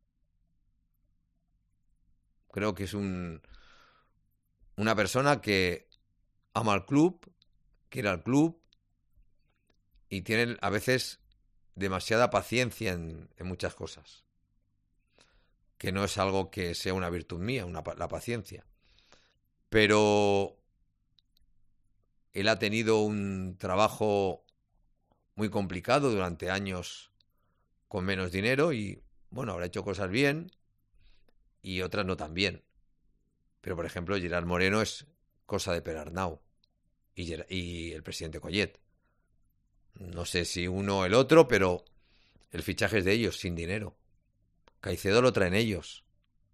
Creo que es un, una persona que ama al club, quiere al club y tiene a veces demasiada paciencia en, en muchas cosas. Que no es algo que sea una virtud mía, una, la paciencia. Pero él ha tenido un trabajo muy complicado durante años con menos dinero y, bueno, habrá hecho cosas bien y otras no tan bien. Pero, por ejemplo, Gerard Moreno es cosa de Perarnau y, y el presidente Collet. No sé si uno o el otro, pero el fichaje es de ellos, sin dinero. Caicedo lo traen ellos.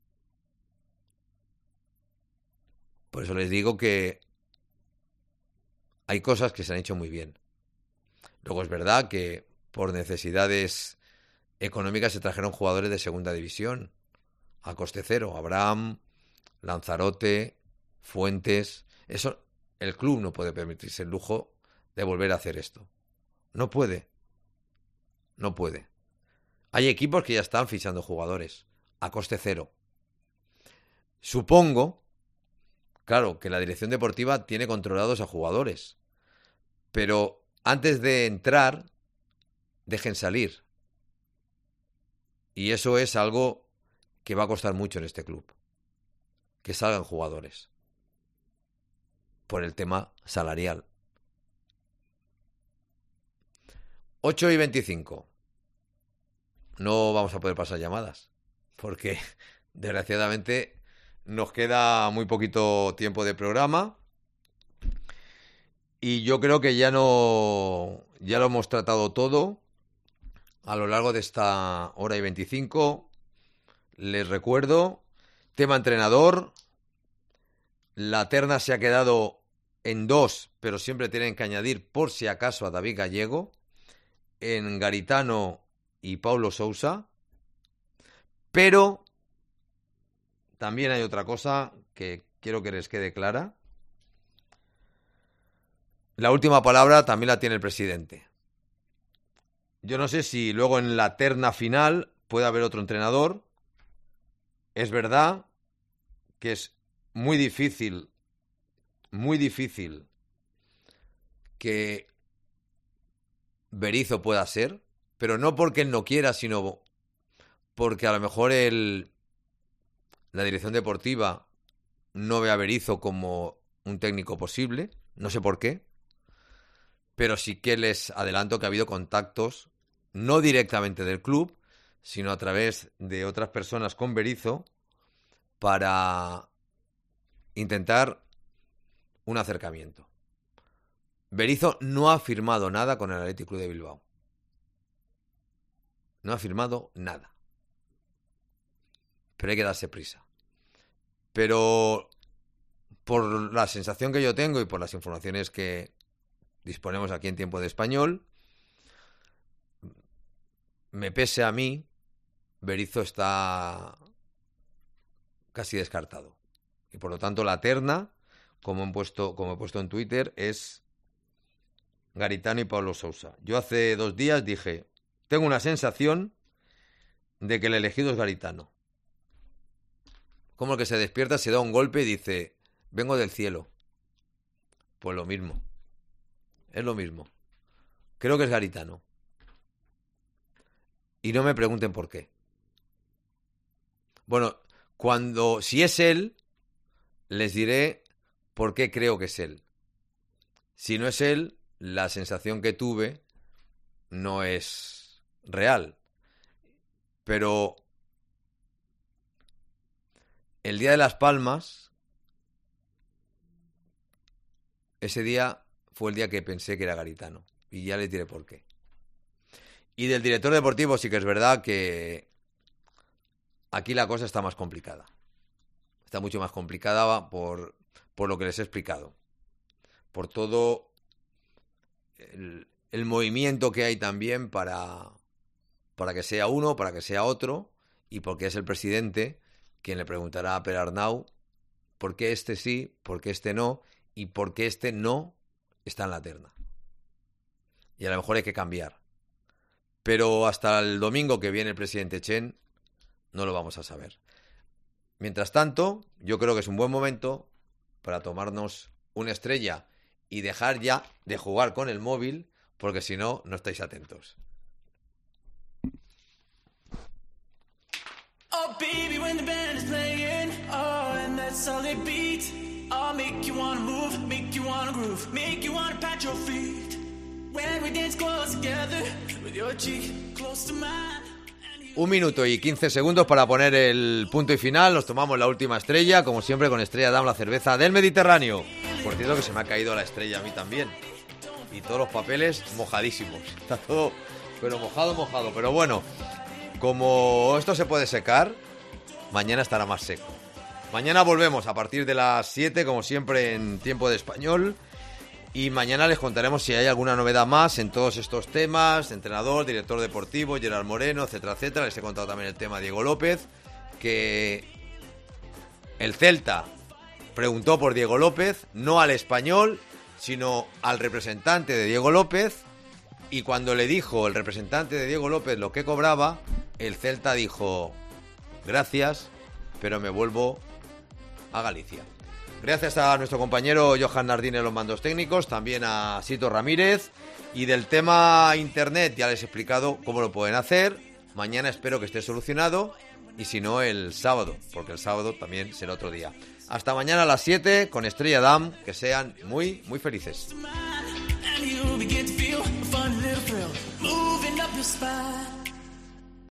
Por eso les digo que hay cosas que se han hecho muy bien. Luego es verdad que por necesidades económicas se trajeron jugadores de segunda división a coste cero. Abraham, Lanzarote, Fuentes. Eso, el club no puede permitirse el lujo de volver a hacer esto. No puede. No puede. Hay equipos que ya están fichando jugadores a coste cero. Supongo, claro, que la dirección deportiva tiene controlados a jugadores, pero antes de entrar, dejen salir. Y eso es algo que va a costar mucho en este club, que salgan jugadores, por el tema salarial. ocho y veinticinco. No vamos a poder pasar llamadas, porque desgraciadamente nos queda muy poquito tiempo de programa y yo creo que ya no ya lo hemos tratado todo a lo largo de esta hora y veinticinco. Les recuerdo, tema entrenador, la terna se ha quedado en dos, pero siempre tienen que añadir por si acaso a David Gallego, en Garitano y Paulo Sousa, pero también hay otra cosa que quiero que les quede clara. La última palabra también la tiene el presidente. Yo no sé si luego en la terna final puede haber otro entrenador. Es verdad que es muy difícil, muy difícil que Berizzo pueda ser, pero no porque él no quiera, sino porque a lo mejor el, la dirección deportiva no ve a Berizzo como un técnico posible, no sé por qué, pero sí que les adelanto que ha habido contactos, no directamente del club, sino a través de otras personas con Berizzo, para intentar un acercamiento. Berizzo no ha firmado nada con el Athletic Club de Bilbao. No ha firmado nada. Pero hay que darse prisa. Pero por la sensación que yo tengo y por las informaciones que disponemos aquí en Tiempo de Español, me pese a mí, Berizzo está casi descartado. Y por lo tanto la terna, como he puesto, como he puesto en Twitter, es Garitano y Pablo Sousa. Yo hace dos días dije, tengo una sensación de que el elegido es Garitano. Como el que se despierta, se da un golpe y dice, vengo del cielo. Pues lo mismo. Es lo mismo. Creo que es Garitano. Y no me pregunten por qué. Bueno, cuando, si es él, les diré por qué creo que es él. Si no es él, la sensación que tuve no es real. Pero el día de Las Palmas, ese día fue el día que pensé que era Garitano. Y ya les diré por qué. Y del director deportivo sí que es verdad que aquí la cosa está más complicada. Está mucho más complicada por, por lo que les he explicado. Por todo el, el movimiento que hay también para, para que sea uno, para que sea otro, y porque es el presidente quien le preguntará a Per Arnau por qué este sí, por qué este no, y por qué este no está en la terna. Y a lo mejor hay que cambiar. Pero hasta el domingo que viene el presidente Chen no lo vamos a saber. Mientras tanto, yo creo que es un buen momento para tomarnos una estrella y dejar ya de jugar con el móvil, porque si no, no estáis atentos. Oh, baby, when the band is playing, oh, and that solid beat, I'll make you wanna move, make you wanna groove, make you wanna pat your feet. When we dance close together, with your cheek close to mine. Un minuto y quince segundos para poner el punto y final. Nos tomamos la última estrella, como siempre con Estrella Damm, la cerveza del Mediterráneo. Por cierto que se me ha caído la estrella a mí también. Y todos los papeles mojadísimos. Está todo, pero mojado, mojado. Pero bueno, como esto se puede secar, mañana estará más seco. Mañana volvemos a partir de las siete, como siempre en Tiempo de Español. Y mañana les contaremos si hay alguna novedad más en todos estos temas, entrenador, director deportivo, Gerard Moreno, etcétera, etcétera. Les he contado también el tema de Diego López, que el Celta preguntó por Diego López, no al Español, sino al representante de Diego López, y cuando le dijo el representante de Diego López lo que cobraba, el Celta dijo, gracias, pero me vuelvo a Galicia. Gracias a nuestro compañero Johan Nardín en los mandos técnicos, también a Sito Ramírez. Y del tema internet ya les he explicado cómo lo pueden hacer. Mañana espero que esté solucionado y si no el sábado, porque el sábado también será otro día. Hasta mañana a las siete con Estrella Damm, que sean muy, muy felices.